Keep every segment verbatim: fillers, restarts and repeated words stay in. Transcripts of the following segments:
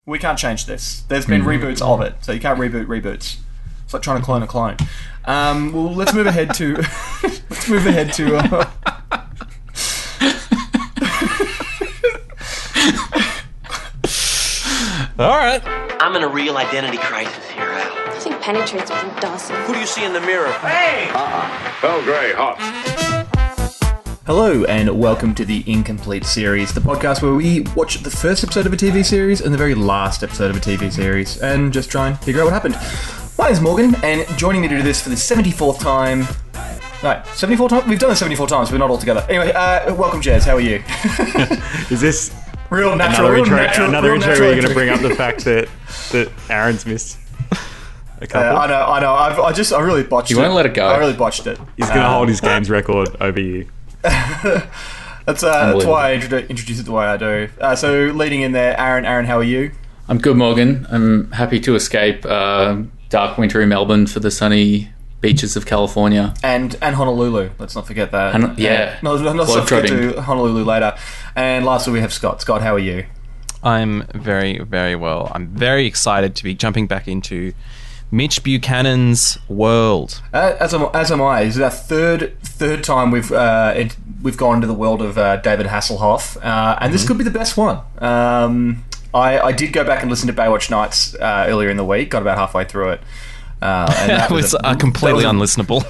We can't change this. There's been mm-hmm. reboots of it, so you can't reboot reboots. It's like trying to clone a clone. Um, well, let's move ahead to... let's move ahead to... Uh, All right. I'm in a real identity crisis here, Al. Nothing penetrates with you, Dawson. Who do you see in the mirror? Hey! Uh-uh. Bell Grey, hot. Hello, and welcome to the Incomplete Series, the podcast where we watch the first episode of a T V series and the very last episode of a T V series, and just try and figure out what happened. My name's Morgan, and joining me to do this for the seventy-fourth time... No, seventy-four times? We've done it seventy-four times, but we're not all together. Anyway, uh, welcome, Jez. How are you? Is this... Real natural, another real intro, natural, another real intro natural where you're going to entry. bring up the fact that, that Aaron's missed a couple. Uh, I know, I know. I've, I just, I really botched You it. won't let it go. I really botched it. He's going to Um, hold his games record over you. That's, uh, that's why I introdu- introduce it the way I do. Uh, so, leading in there, Aaron. Aaron, how are you? I'm good, Morgan. I'm happy to escape uh, dark, wintry Melbourne for the sunny beaches of California. And and Honolulu. Let's not forget that. And, yeah. No, no, let's not forget Globetrotting. to Honolulu later. And lastly, we have Scott. Scott, how are you? I'm very, very well. I'm very excited to be jumping back into Mitch Buchanan's world. Uh, as am as am I. This is our third third time we've uh, it, we've gone into the world of uh, David Hasselhoff, uh, and this mm-hmm. could be the best one. Um, I, I did go back and listen to Baywatch Nights uh, earlier in the week. Got about halfway through it. Uh, and that was, was a, uh, completely was a, unlistenable.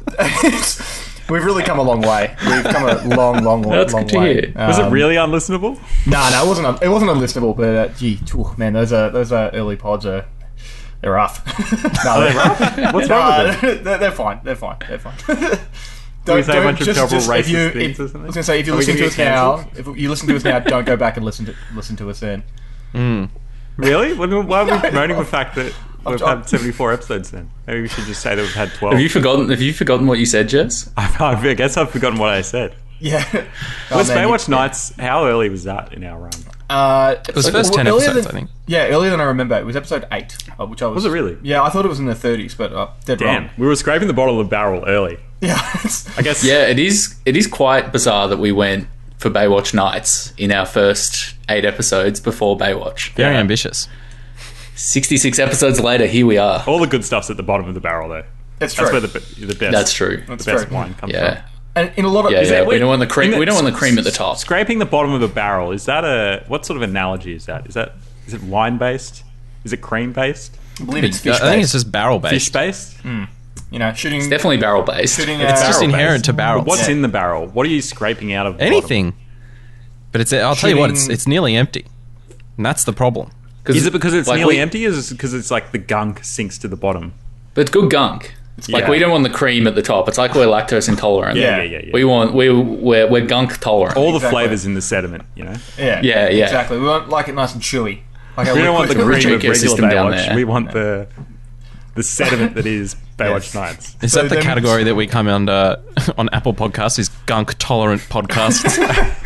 We've really come a long way. We've come a long, long, long, That's long good to way. hear. Um, Was it really unlistenable? No, nah, no, it wasn't. Un- it wasn't unlistenable. But uh, gee, oh, man, those are those are early pods are they're rough. no, they're rough. What's wrong with them? They're, they're fine. They're fine. They're fine. Do we say a bunch of just, terrible just, if racist you, things if, or something? I was going to say, if you Are we listen to gonna us get now, cancelled? if you listen to us now, don't go back and listen to listen to us then. Mm. Really? Why are we No, promoting no. the fact that we've I'm- had seventy-four episodes then? Maybe we should just say that we've had twelve. Have you forgotten? Have you forgotten what you said, Jess? I, I guess I've forgotten what I said. Yeah. Was Oh, man, Baywatch you- Nights, how early was that in our run? Uh, It was the first ten earlier episodes, than- I think. Yeah, earlier than I remember. It was episode eight, uh, which I was. Was it really? Yeah, I thought it was in the thirties, but uh, dead Damn, wrong. we were scraping the bottom of the barrel early. Yeah. it's- I guess. Yeah, it is. It is quite bizarre that we went for Baywatch Nights in our first eight episodes before Baywatch. Very Yeah. ambitious. sixty-six episodes later, here we are. All the good stuff's at the bottom of the barrel, though. That's true. That's where the, the best. That's true. That's the best true. wine comes Yeah. from. And in a lot of Yeah, is yeah. that- We don't want the cream. in the- We don't want the cream at the top. Scraping the bottom of the barrel, is that a what sort of analogy is that? Is that is it wine based? Is it cream based? I believe it's I fish think it's based. just barrel Fish based. based? You know, shooting. It's definitely barrel based. shooting. It's uh, just barrel-based. inherent to barrels. What's Yeah. in the barrel? What are you scraping out of the Anything. But it's. I'll tell you what. It's Shooting- it's nearly empty, and that's the problem. bottom? Is it because it's like, nearly we- empty, or is it because it's like the gunk sinks to the bottom? But it's good gunk. It's like Yeah. we don't want the cream at the top. It's like we're lactose intolerant. Yeah, Yeah. yeah, yeah. yeah. We want we we're, we're gunk tolerant. All the Exactly. flavors in the sediment, you know. Yeah. Yeah, yeah. Exactly. We want like it nice and chewy. Like a We don't want the liquid- cream of ecosystem regular down Baywatch. there. We want the the sediment that is Baywatch Yes. Nights. Is So that the then- category that we come under on Apple Podcasts? Is gunk tolerant podcasts?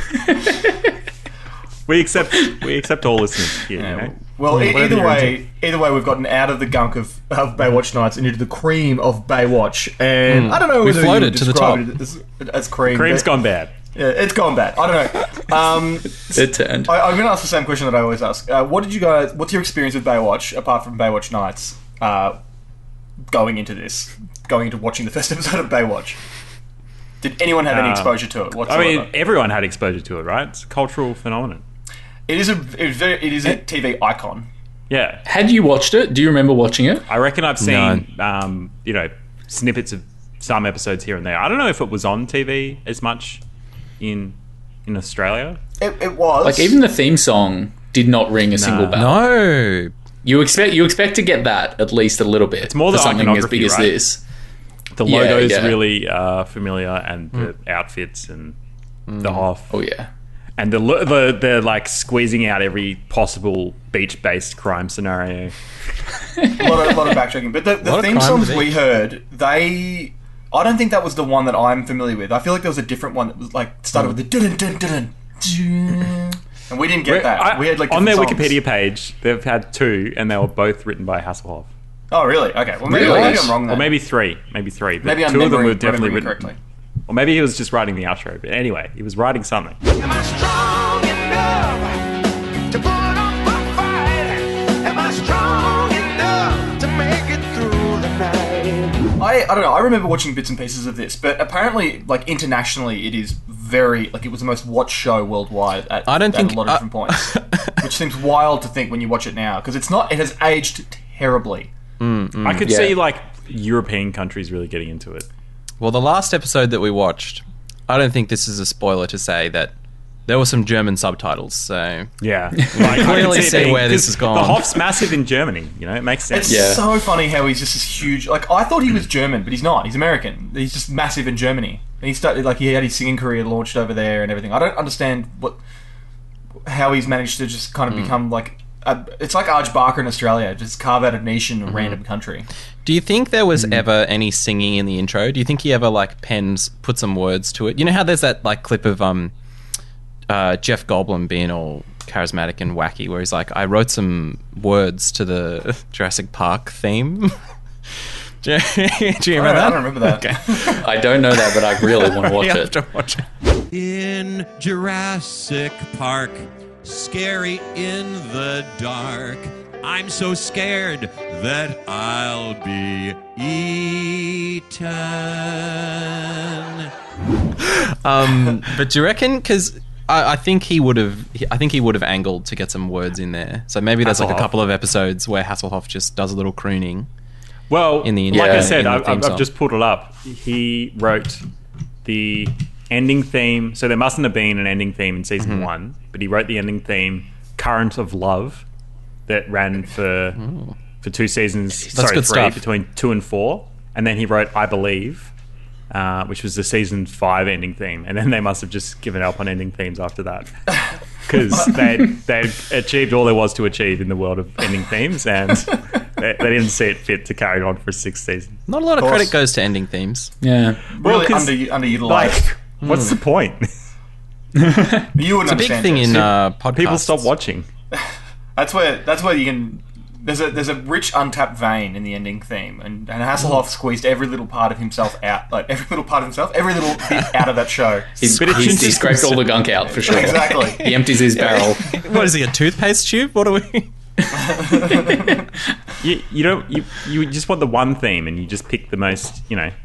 We accept we accept all listeners here. Yeah, You know? well, e- Whatever either you're way, into. either way, we've gotten out of the gunk of, of Baywatch Nights and into the cream of Baywatch, and I don't know We whether floated you to the describe it as, as cream. Cream's but- gone bad. Yeah, it's gone bad. I don't know. Um, It turned. I, I'm going to ask the same question that I always ask. Uh, what did you guys? What's your experience with Baywatch apart from Baywatch Nights? Uh, going into this, going into watching the first episode of Baywatch. Did anyone have any Uh, exposure to it I whatsoever? mean, everyone had exposure to it, right? It's a cultural phenomenon. it is a it is, very, it is a T V icon. Yeah, Had you watched it? Do you remember watching it? I reckon I've seen um, you know snippets of some episodes here and there. I don't know if it was on T V as much in in Australia. It, it was Like even the theme song did not ring a single bell. No. You expect you expect to get that at least a little bit. It's more the for something as iconography, big as right? this. The Yeah, logo is yeah. really uh, familiar, and the outfits and the Hoff, Oh yeah. and the lo- the they're like squeezing out every possible beach-based crime scenario. a lot of, lot of backtracking. But the, the Lot of theme crime songs to we beat. heard, they. I don't think that was the one that I'm familiar with. I feel like there was a different one that was like started with the dun dun dun dun, and we didn't get that. I- we had like on their different songs. Wikipedia page, they've had two, and they were both written by Hasselhoff. Oh really? Okay. Well, maybe, Really? maybe I'm wrong. Then. Or maybe three. Maybe three. But Maybe I'm two of them were remembering- definitely remembering written. correctly. Or maybe he was just writing the outro. But anyway, he was writing something. Am I strong enough to put up a fight? you. I, I don't know. I remember watching bits and pieces of this, but apparently, like internationally, it is very like it was the most watched show worldwide at, I don't at think- a lot of uh, different points, which seems wild to think when you watch it now because it's not. It has aged terribly. I could Yeah. see like European countries really getting into it. Well, the last episode that we watched, I don't think this is a spoiler to say that there were some German subtitles, so Yeah, like, clearly I can see it being- where this 'cause has gone. The Hoff's massive in Germany. You know, it makes sense. It's Yeah. so funny how he's just this huge. Like I thought he was German, but he's not. He's American. He's just massive in Germany. And he started like he had his singing career launched over there and everything. I don't understand what how he's managed to just kind of become like. A, it's like Arj Barker in Australia, just carve out a niche in a random country. do you think there was ever any singing in the intro? Do you think he ever like pens put some words to it? You know how there's that like clip of um uh, Jeff Goldblum being all charismatic and wacky, where he's like, "I wrote some words to the Jurassic Park theme." do, you, do you remember I that? don't remember that. Okay. I don't know that, but I really want to watch You have it. to watch it. In Jurassic Park, scary in the dark. I'm so scared that I'll be eaten. Um, but do you reckon? Because I, I think he would have. I think he would have angled to get some words in there. So maybe there's like a Hasselhoff. couple of episodes where Hasselhoff just does a little crooning. Well, In the- like Yeah, I said, in the I've, theme I've song. just pulled it up. He wrote the ending theme. So there mustn't have been an ending theme in season Mm-hmm. one, but he wrote the ending theme, "Current of Love," that ran for for two seasons. That's sorry, good three stuff. between two and four, and then he wrote "I Believe," uh, which was the season five ending theme, and then they must have just given up on ending themes after that. Because they they achieved all there was to achieve in the world of ending themes, and they, they didn't see it fit to carry on for a sixth season. Not a lot of, Of course. credit goes to ending themes. Yeah. Really 'cause, under underutilized. Like, what's the point? you wouldn't It's a big understand thing this. in uh, podcasts. People stop watching. That's where that's where you can. There's a there's a rich untapped vein in the ending theme, and, and Hasselhoff squeezed every little part of himself out, like every little part of himself, every little bit out of that show. He's, But it he's, just- he scraped all the gunk out for sure. Exactly. He empties his barrel. What is he? A toothpaste tube? What are we? You, you don't. You, you just want the one theme, and you just pick the most. You know.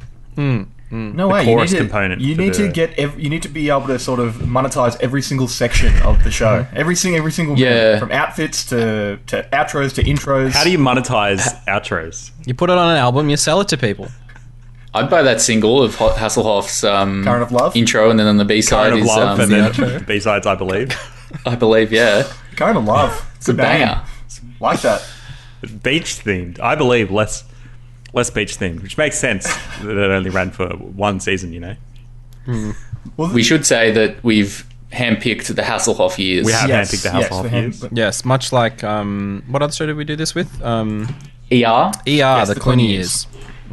No way. You need chorus to, component You for need the- to get. Ev- you need to be able to sort of monetize every single section of the show. Every single every single Yeah. minute, from outfits to to outros to intros. How do you monetize outros? You put it on an album, you sell it to people. I'd buy that single of Ho- Hasselhoff's um, Current of Love? intro, and then on the B side Current of is Love, um, and the then outro. B sides, I believe. I believe, yeah, Kind of love? it's a banger. Like that. Beach themed, I believe. Less, less beach themed, which makes sense that it only ran for one season. You know. We should say that we've handpicked the Hasselhoff years. We have Yes, handpicked the yes, Hasselhoff we have- years. Yes, much like um, what other show did we do this with? Um, E R. E R, Yes, the, the Clooney Clooney years.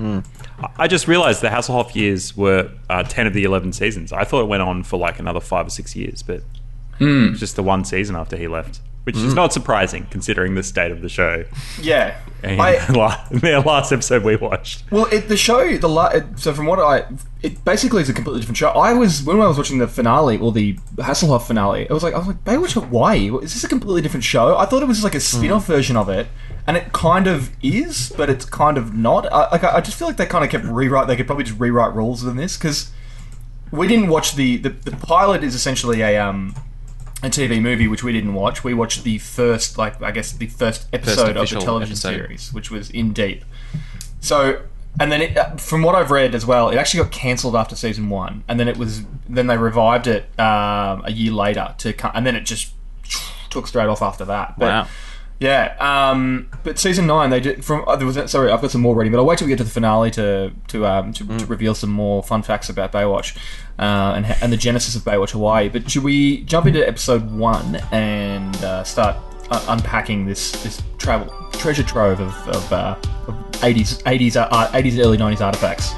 I just realised the Hasselhoff years were uh, ten of the eleven seasons. I thought it went on for like another five or six years, but it was just the one season after he left, which is not surprising considering the state of the show. Yeah. And I, the last episode we watched. Well, it, the show, the la- it, so from what I, it basically is a completely different show. I was when I was watching the finale or the Hasselhoff finale, I was like, I was like, Baywatch Hawaii, is this a completely different show? I thought it was just like a spin-off version of it, and it kind of is, but it's kind of not. I, like, I just feel like they kind of kept rewrite. They could probably just rewrite rules in this because we didn't watch the, the the pilot is essentially a um. a T V movie which we didn't watch. We watched the first, like I guess, the first episode of the official television episode. series, which was In Deep. So, and then it, uh, from what I've read as well, it actually got cancelled after season one, and then it was then they revived it um, a year later to, co- and then it just took straight off after that. But, Wow. Yeah, um, but season nine they did from. Uh, there was sorry, I've got some more reading, but I'll wait till we get to the finale to to um, to, to reveal some more fun facts about Baywatch uh, and and the genesis of Baywatch Hawaii. But should we jump into episode one and uh, start uh, unpacking this this travel treasure trove of of, uh, of eighties eighties uh, eighties early nineties artifacts?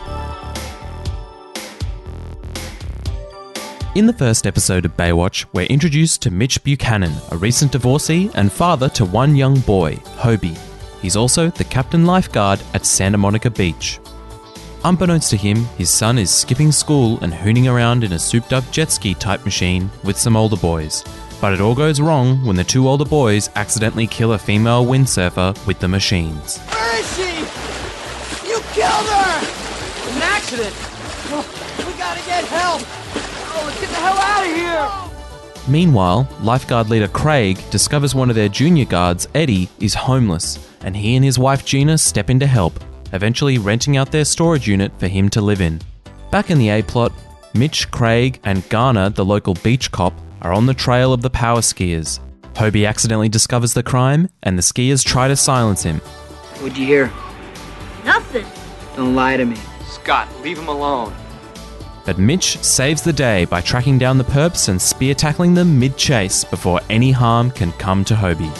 In the first episode of Baywatch, we're introduced to Mitch Buchanan, a recent divorcee and father to one young boy, Hobie. He's also the captain lifeguard at Santa Monica Beach. Unbeknownst to him, his son is skipping school and hooning around in a souped-up jet ski type machine with some older boys. But it all goes wrong when the two older boys accidentally kill a female windsurfer with the machines. Where is she? You killed her! It's an accident. Oh, we gotta get help. Oh, let's get the hell out of here. Meanwhile, lifeguard leader Craig discovers one of their junior guards, Eddie, is homeless, and he and his wife Gina step in to help, eventually renting out their storage unit for him to live in. Back in the A-plot, Mitch, Craig, and Garner, the local beach cop, are on the trail of the power skiers. Hobie accidentally discovers the crime, and the skiers try to silence him. What'd you hear? Nothing. Don't lie to me. Scott, leave him alone. But Mitch saves the day by tracking down the perps and spear tackling them mid-chase before any harm can come to Hobie.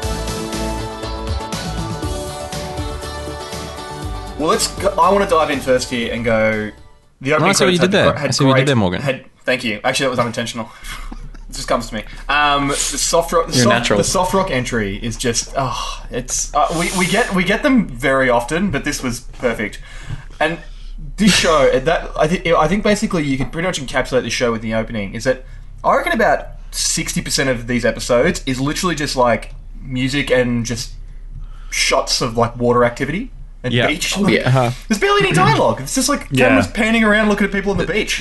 Well, let's. Go, I want to dive in first here and go. The opening I see what you credits did had there. gr- had I see what you great- did there, Morgan. Had, thank you. Actually, that was unintentional. It just comes to me. Um, the soft rock. The You're soft, natural. The soft rock entry is just. Oh, it's. Uh, we we get we get them very often, but this was perfect. And this show, that I think I think basically you could pretty much encapsulate this show with the opening. Is that I reckon about sixty percent of these episodes is literally just like music and just shots of like water activity. And Yeah. beach. Oh, yeah. Uh-huh. There's barely any dialogue. It's just like Yeah. cameras panning around looking at people on the beach.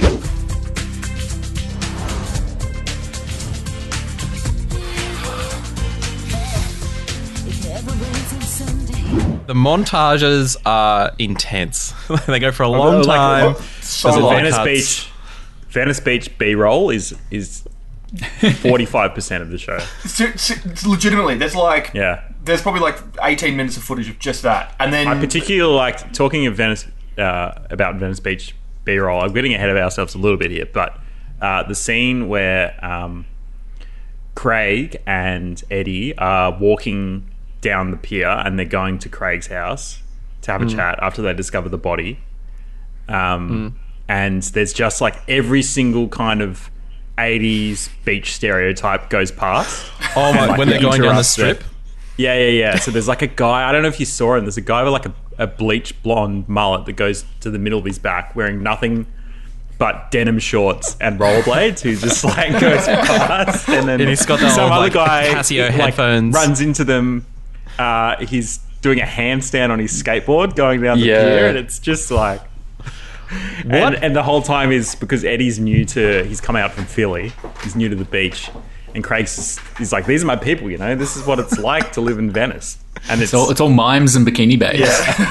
The montages are intense. They go for a long like, time. oh, so There's a long. lot of Venice cuts. Beach, Venice Beach B-roll is is forty-five percent of the show. So- so- legitimately, there's like Yeah. there's probably like eighteen minutes of footage of just that, and then I particularly like talking of Venice uh, about Venice Beach B-roll. I'm getting ahead of ourselves a little bit here, but uh, the scene where um, Craig and Eddie are walking down the pier and they're going to Craig's house to have a chat after they discover the body, um, and there's just like every single kind of eighties beach stereotype goes past. Oh my! Like, when they're going down the interrupts strip. it. Yeah, yeah, yeah. So there's like a guy, I don't know if you saw him, there's a guy with like a, a bleach blonde mullet that goes to the middle of his back wearing nothing but denim shorts and rollerblades who just like goes past, and then And he's got the some old, other like, guy Casio like, headphones. runs into them. Uh, he's doing a handstand on his skateboard going down the Yeah. pier, and it's just like... And, and the whole time is because Eddie's new to... He's come out from Philly. He's new to the beach. And Craig's just, he's like, these are my people, you know? This is what it's like to live in Venice. And it's, It's all, it's all mimes and bikini babes.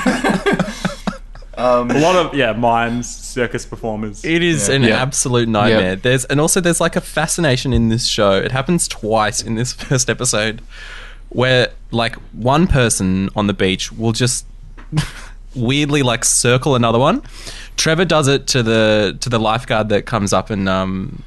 a lot of, yeah, mimes, circus performers. It is an Yeah. absolute nightmare. Yeah. There's and also there's like a fascination in this show. It happens twice in this first episode, where like one person on the beach will just weirdly like circle another one. Trevor does it to the to the lifeguard that comes up and um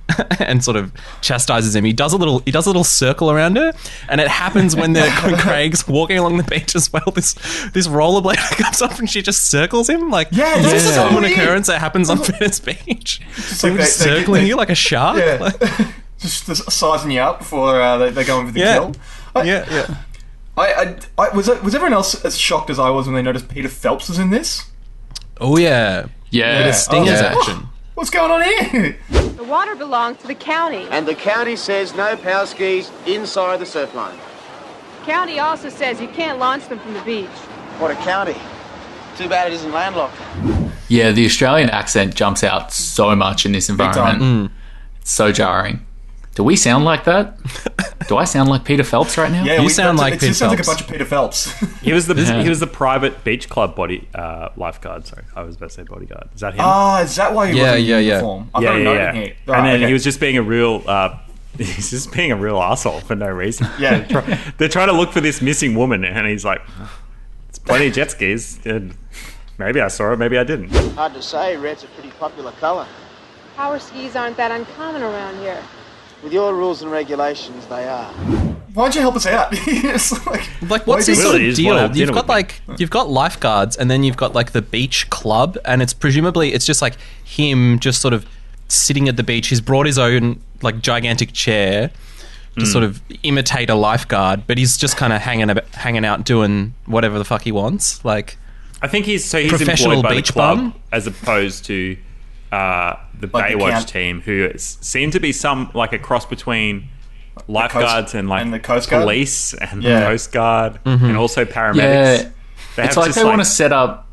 and sort of chastises him. He does a little he does a little circle around her, and it happens when they're when Craig's walking along the beach as well. This this rollerblade comes up and she just circles him like Yeah, it's that's just a so common weird. occurrence that happens on Venice Beach. Just They like were they- just they- circling they- you like a shark. yeah, Like- just, just sizing you up before uh, they, they go in for the Yeah. kill. I, yeah, yeah. I, I, I was was everyone else as shocked as I was when they noticed Peter Phelps was in this? Oh yeah, Yeah. bit of stingers Yeah. action. What's going on here? The water belongs to the county. And the county says no power skis inside the surf line. County also says you can't launch them from the beach. What a county. Too bad it isn't landlocked. Yeah, the Australian accent jumps out so much in this environment. time. It's so jarring. Do we sound like that? Do I sound like Peter Phelps right now? Yeah, You we, sound that's- like it Peter just sounds like a Phelps. bunch of Peter Phelps. He was the Yeah. he was the private beach club body uh, lifeguard. Sorry, I was about to say bodyguard. Is that him? Ah, is that why he Yeah, wasn't yeah, in yeah. uniform? I've yeah, got a yeah, note yeah. in here. And Right, then okay. he was just being a real. Uh, he's just being a real asshole for no reason. Yeah. they're, try- they're trying to look for this missing woman, and he's like, "It's plenty of jet skis. And maybe I saw it, maybe I didn't." Hard to say, red's a pretty popular colour. Power skis aren't that uncommon around here. With your rules and regulations, they are. Why don't you help us out? It's like, Like, why what's do you- this sort Really, of you just wanna deal? have You've dinner got with me. like you've got lifeguards, and then you've got like the beach club, and it's presumably it's just like him just sort of sitting at the beach. He's brought his own like gigantic chair to sort of imitate a lifeguard, but he's just kind of hanging ab- hanging out doing whatever the fuck he wants. Like, I think he's so he's Professional employed by beach the club bum? as opposed to uh, the Like the Baywatch camp- team, who is, seem to be some like a cross between lifeguards and like and the Coast Guard? police and Yeah. the Coast Guard Mm-hmm. and also paramedics. Yeah. They It's have like just, they want to set up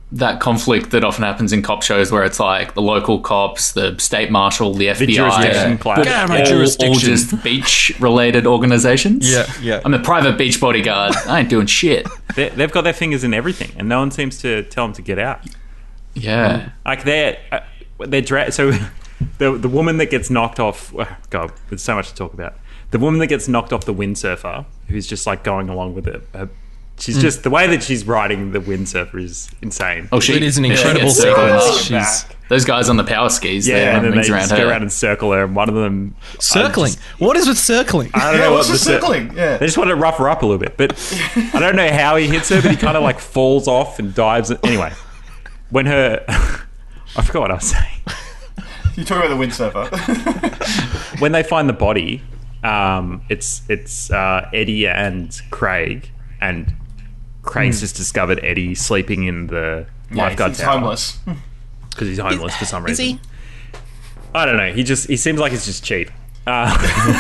that conflict that often happens in cop shows where it's like the local cops, the state marshal, the F B I, The jurisdiction clash. but Get out of my all, jurisdiction. all just beach-related organizations. Yeah, yeah. I'm a private beach bodyguard. I ain't doing shit. They, they've got their fingers in everything, and no one seems to tell them to get out. Yeah. Like they're uh, they're dra- so the the woman that gets knocked off. oh, God, there's so much to talk about. The woman that gets knocked off the windsurfer, who's just like going along with it. Uh, she's just the way that she's riding the windsurfer is insane. Oh, she, It is an yeah, she incredible gets circled. sequence. She's Those guys on the power skis, yeah, they and run then they rings around just go her. around and circle her, and one of them circling. I just- What is with circling? I don't Yeah, know what's what the the cir- circling? Yeah. They just want to rough her up a little bit, but I don't know how he hits her, but he kind of like falls off and dives. Anyway, when her, I forgot what I was saying. You're talking about the windsurfer. When they find the body, um, it's it's uh, Eddie and Craig, and Craig's just discovered Eddie sleeping in the Yeah, lifeguard he's tower homeless. because he's homeless for some Is reason. he? I don't know. He just he seems like he's just cheap. Uh,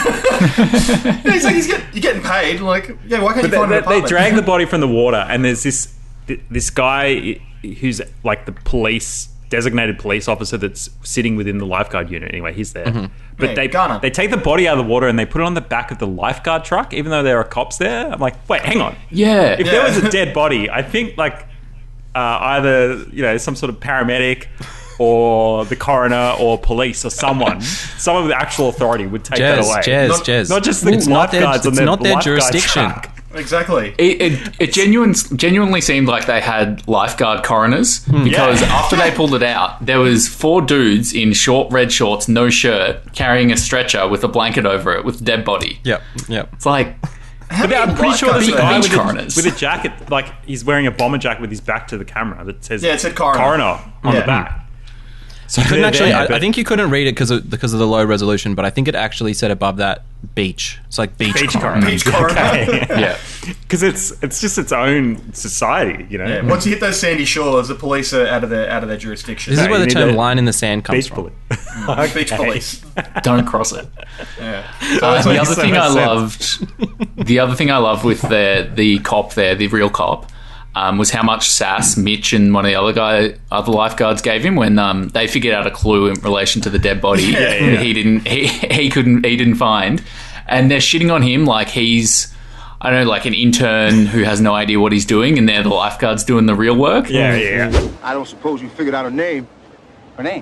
Yeah, he's like, he's get, you're getting paid. Like, yeah, why can't you But find they, an they, they apartment? drag the body from the water, and there's this this guy who's like the police designated police officer that's sitting within the lifeguard unit. Anyway, he's there. But Yeah, they Ghana. they take the body out of the water and they put it on the back of the lifeguard truck, even though there are cops there. I'm like, wait, hang on. Yeah. If there was a dead body, I think like uh, either you know some sort of paramedic or the coroner or police or someone, someone with actual authority would take that Jez, away. Jez, not, Jez. not just the It's not their- lifeguards on it's their not their lifeguard jurisdiction. truck. Exactly. It, it, it genuine, genuinely seemed like they had lifeguard coroners because Yeah. after they pulled it out, there was four dudes in short red shorts, no shirt, carrying a stretcher with a blanket over it with a dead body. Yep, yep. It's like, But I'm pretty sure lifeguards there's a are guy beach with a, coroners. with a jacket, like he's wearing a bomber jacket with his back to the camera that says Yeah, it said coroner. on Yeah. the back. So Couldn't they're actually. there, I, I but think you couldn't read it because of, because of the low resolution, but I think it actually said above that beach. It's like beach, beach coroner. coroner. Beach coroner. Okay. yeah. Because it's it's just its own society, you know. Yeah, once you hit those sandy shores, the police are out of their out of their jurisdiction. This is No, where you the need term a "line in the sand" comes Beach from. police. Beach police. Don't cross it. Yeah. Uh, So the it's other so thing much I sense. loved, the other thing I loved with the the cop there, the real cop, um, was how much sass Mitch and one of the other guy, other lifeguards gave him when um, they figured out a clue in relation to the dead body Yeah, that yeah. he didn't he, he couldn't he didn't find, and they're shitting on him like he's, I don't know, like an intern who has no idea what he's doing, and they're the lifeguards doing the real work. Yeah, yeah. I don't suppose you figured out a name. Her name?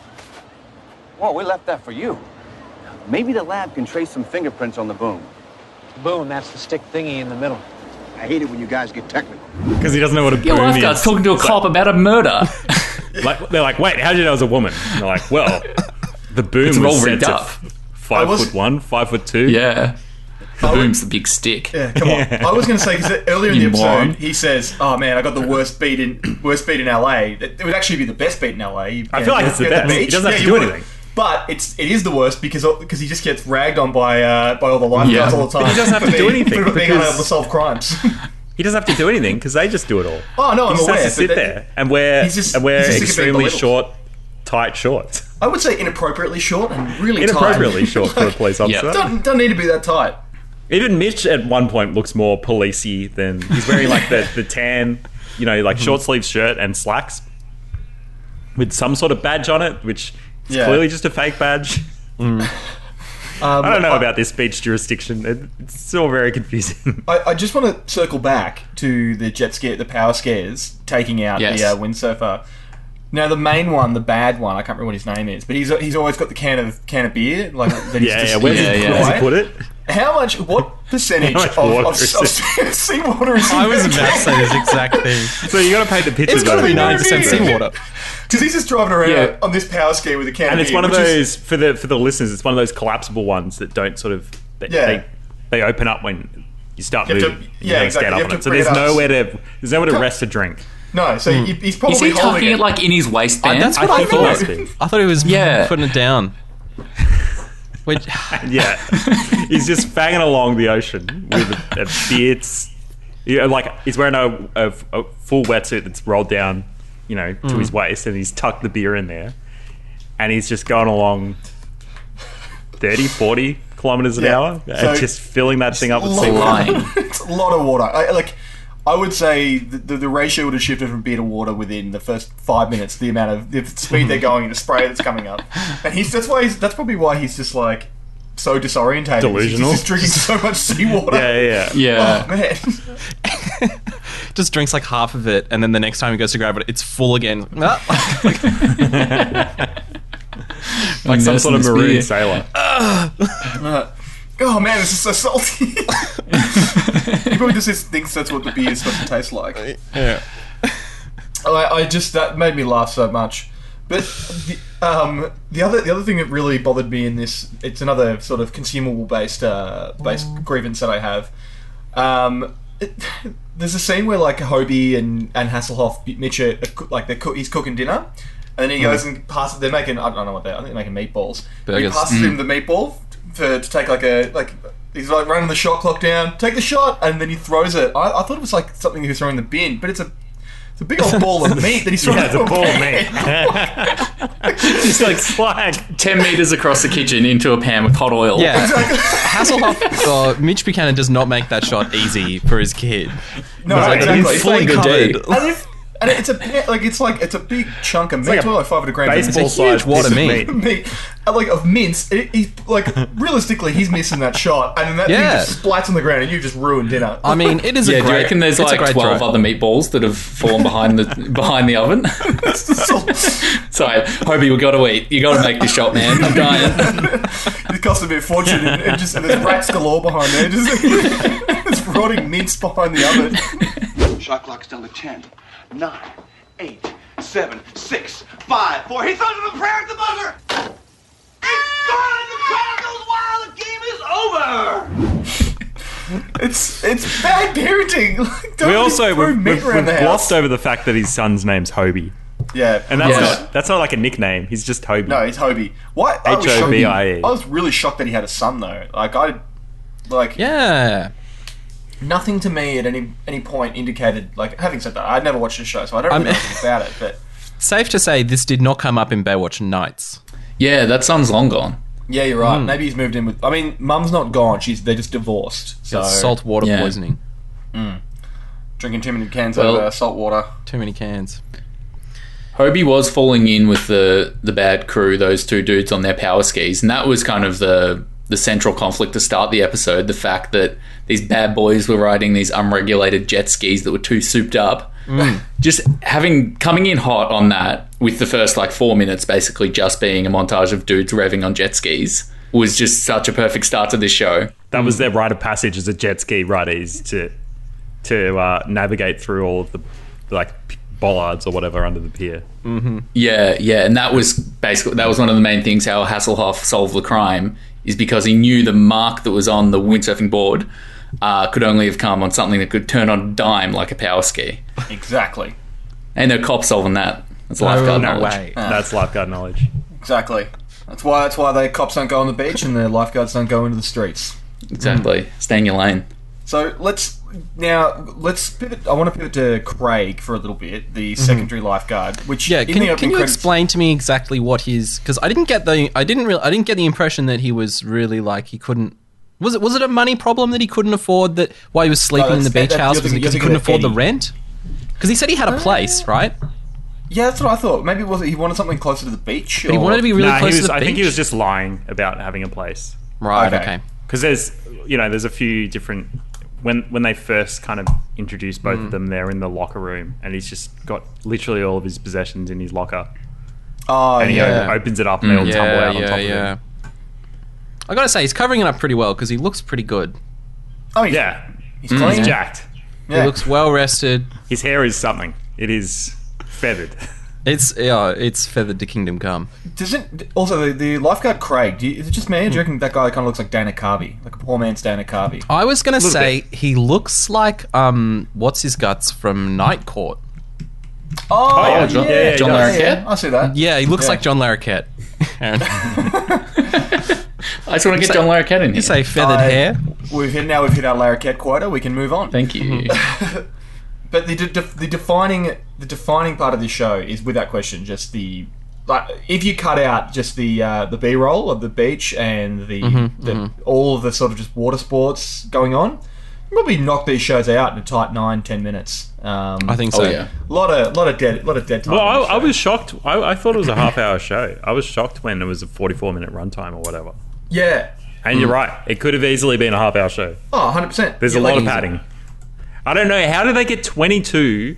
Well, we left that for you. Maybe the lab can trace some fingerprints on the boom. Boom, that's the stick thingy in the middle. I hate it when you guys get technical. Because he doesn't know what a Your boom lifeguard's is. talking to a cop about a murder. Like, they're like, wait, how did you know it was a woman? And they're like, well, the boom It's was all set rigged to up. five I was- foot one, five foot two. Yeah, the boom's the big stick. Yeah, come on. I was going to say, because earlier in the You episode, moron. he says, "Oh man, I got the worst beat in worst beat in L A." It it would actually be the best beat in L A. You- I you feel know, like it's the you're at best. He doesn't have to you do would. anything. But it's it is the worst because because he just gets ragged on by uh, by all the lifeguards Yeah. all the time. But he doesn't have for to do being- anything for being because- unable to solve crimes. He doesn't have to do anything because they just do it all. Oh, no, I'm he just aware, has to sit but there and wear he's just- and wear he's just being extremely belittled. short, tight shorts. I would say inappropriately short and really Inappropriately tight. short for a police officer. Don't, don't need to be that tight. Even Mitch at one point looks more policey than he's wearing like the, the tan, you know, like short sleeve shirt and slacks with some sort of badge on it, which is Yeah. clearly just a fake badge. Um, I don't know about this beach jurisdiction. It, it's all very confusing. I, I just want to circle back to the jet scare, the power scares, taking out Yes. the uh, windsurfer. Now the main one, the bad one, I can't remember what his name is, but he's he's always got the can of can of beer, like that he's Yeah, just, yeah. Where Yeah, does yeah. does he put it? How much? What percentage How much of, of, water of, is it? seawater is in I was that about to say can? this exact thing. So you got to paint the picture. It's got to though. be Nine percent no beer. seawater. Because he's just driving around Yeah. on this power scare with a can And of it's beer, one of which those is- for the for the listeners. It's one of those collapsible ones that don't sort of they Yeah. they, they open up when you start You have to- moving. yeah, You don't exactly. stand You up have on to it. So bring there's it up. nowhere to there's nowhere to rest a drink. no. So he, he's probably Is he holding tucking it like in his waistband? That's what I I, think it thought. must be. I thought he was Yeah. putting it down. Which, Yeah, he's just fanging along the ocean with a, a beard. You know, like he's wearing a, a, a full wetsuit that's rolled down, you know, to his waist, and he's tucked the beer in there, and he's just going along thirty, forty kilometers an Yeah. hour, So- and just filling that thing up with Lot- seawater. lying. It's a lot of water. I, like, I would say the, the, the ratio would have shifted from beer to water within the first five minutes. The amount of the speed they're going, the spray that's coming up, and he's that's why he's that's probably why he's just like so disorientated. Delusional. He's just drinking so much seawater. Yeah, yeah, yeah. Oh man. Just drinks like half of it, and then the next time he goes to grab it, it's full again. Like some sort of marine beer. sailor. Uh, oh man, this is so salty. He probably just thinks that's what the beer is supposed to taste like. Yeah. I, I just that made me laugh so much. But the, um, the other the other thing that really bothered me in this, it's another sort of consumable based uh, based grievance that I have. Um, it, there's a scene where like Hobie and, and Hasselhoff, Mitch are, are, like they're cook, he's cooking dinner, and then he goes and passes. They're making I don't know what they're. I think they're making meatballs. But he passes mm. him the meatball for to take like a like. He's like running the shot clock down. Take the shot, and then he throws it. I, I thought it was like something he was throwing in the bin, but it's a it's a big old ball of meat that he's throwing. Yeah, it's a ball of meat. It's like slag. Ten meters across the kitchen into a pan with hot oil. Yeah, Hasselhoff, uh, Mitch Buchanan does not make that shot easy for his kid. No, like, exactly. He's fully It's like covered. And, if, and it's a like it's like it's a big chunk of meat, like a like five hundred grams. baseball It's a size wad of piece meat. meat, and like of mince. It, he's like realistically, he's missing that shot, and then that Yeah. thing just splats on the ground, and you've just ruined dinner. I mean, it is Yeah, a great... do you reckon there's it's a like great twelve throw. other meatballs that have fallen behind the behind the oven? Sorry, Hobie, we got to eat. You got to make this shot, man. I'm dying. It cost a bit of fortune, and, and just and there's rats galore behind there. Just there's rotting mince behind the oven. Shot clock's down to ten, nine, eight, seven, six, five, four. He throws him a prayer at the buzzer. It's gone. The crowd goes wild. The game is over. It's it's bad parenting. Like, don't We also throw we've, meat we've, around we've the house. glossed over the fact that his son's name's Hobie, Yeah, and that's Yeah. not that's not like a nickname. He's just Hobie. no, it's Hobie. What? I was H O B I E. shocked- I was really shocked that he had a son though. Like I, like Yeah. nothing to me at any any point indicated. Like having said that, I'd never watched the show, so I don't really I'm- know anything about it. But Safe to say, this did not come up in Baywatch Nights. Yeah, that son's long gone. yeah, you're right. Mm. Maybe he's moved in with. I mean, Mum's not gone. She's they're just divorced. So It's salt water yeah. poisoning. drinking too many cans Well- of uh, salt water. Too many cans. Hobie was falling in with the the bad crew, those two dudes on their power skis, and that was kind of the the central conflict to start the episode. The fact that these bad boys were riding these unregulated jet skis that were too souped up. Just having coming in hot on that with the first like four minutes basically just being a montage of dudes revving on jet skis was just such a perfect start to this show. That was their rite of passage as a jet ski rider, is to to uh, navigate through all of the like p- bollards or whatever under the pier. Yeah, yeah, and that was basically that was one of the main things how Hasselhoff solved the crime is because he knew the mark that was on the windsurfing board uh, could only have come on something that could turn on a dime like a power ski. Exactly. Ain't no cop solving that. That's lifeguard no knowledge. way. That's lifeguard knowledge. Exactly. That's why. That's why the cops don't go on the beach and the lifeguards don't go into the streets. Exactly. Stay in your lane. So let's now let's pivot. I want to pivot to Craig for a little bit, the secondary lifeguard. Which Yeah, in can, the can opening you credits- explain to me exactly what his? Because I didn't get the I didn't really I didn't get the impression that he was really like he couldn't. Was it was it a money problem that he couldn't afford that while he was sleeping in the that's- beach that- house? you're Was it thinking- because he you're couldn't thinking afford the of rent? Because he said he had a place, right? Yeah, that's what I thought. Maybe was it he wanted something closer to the beach? But he or- wanted to be really Nah, he close was, to the I beach. think he was just lying about having a place. Right. Okay. Okay. Because there's, you know, there's a few different when when they first kind of introduced both Mm. of them, they're in the locker room, and he's just got literally all of his possessions in his locker, Oh and he yeah. op- opens it up, and they all tumble Yeah, out on yeah, top of yeah. him. I gotta say, he's covering it up pretty well because he looks pretty good. Oh he's, Yeah, he's he's clean. jacked. Yeah. He looks well rested. His hair is something. It is feathered. It's yeah, it's feathered to kingdom come. Doesn't also the, the lifeguard Craig? Do you, is it just me? Or do you reckon that guy kind of looks like Dana Carvey, like a poor man's Dana Carvey? I was gonna Little say he looks like um, what's his guts from Night Court. Oh, yeah, yeah, John- yeah, yeah, yeah, John yeah, Larroquette? yeah, I see that. Yeah, he looks Yeah. like John Larroquette. Aaron, I just want to get John Larroquette in here. you say feathered I- hair? We've hit now. We've hit our Larroquette quota. We can move on. Thank you. But the, de- the defining the defining part of this show is without question just the like if you cut out just the uh, the B roll of the beach and the, Mm-hmm, the all of the sort of just water sports going on, probably knock these shows out in a tight nine, ten minutes. Um, I think so. Oh, yeah. A lot of, lot of dead, lot of dead time. Well, in I, this I show. was shocked. I, I thought it was a half-hour show. I was shocked when it was a forty-four minute runtime or whatever. Yeah. And you're right. It could have easily been a half-hour show. Oh, one hundred percent. There's Yeah, a lot like- of padding. I don't know. How do they get twenty-two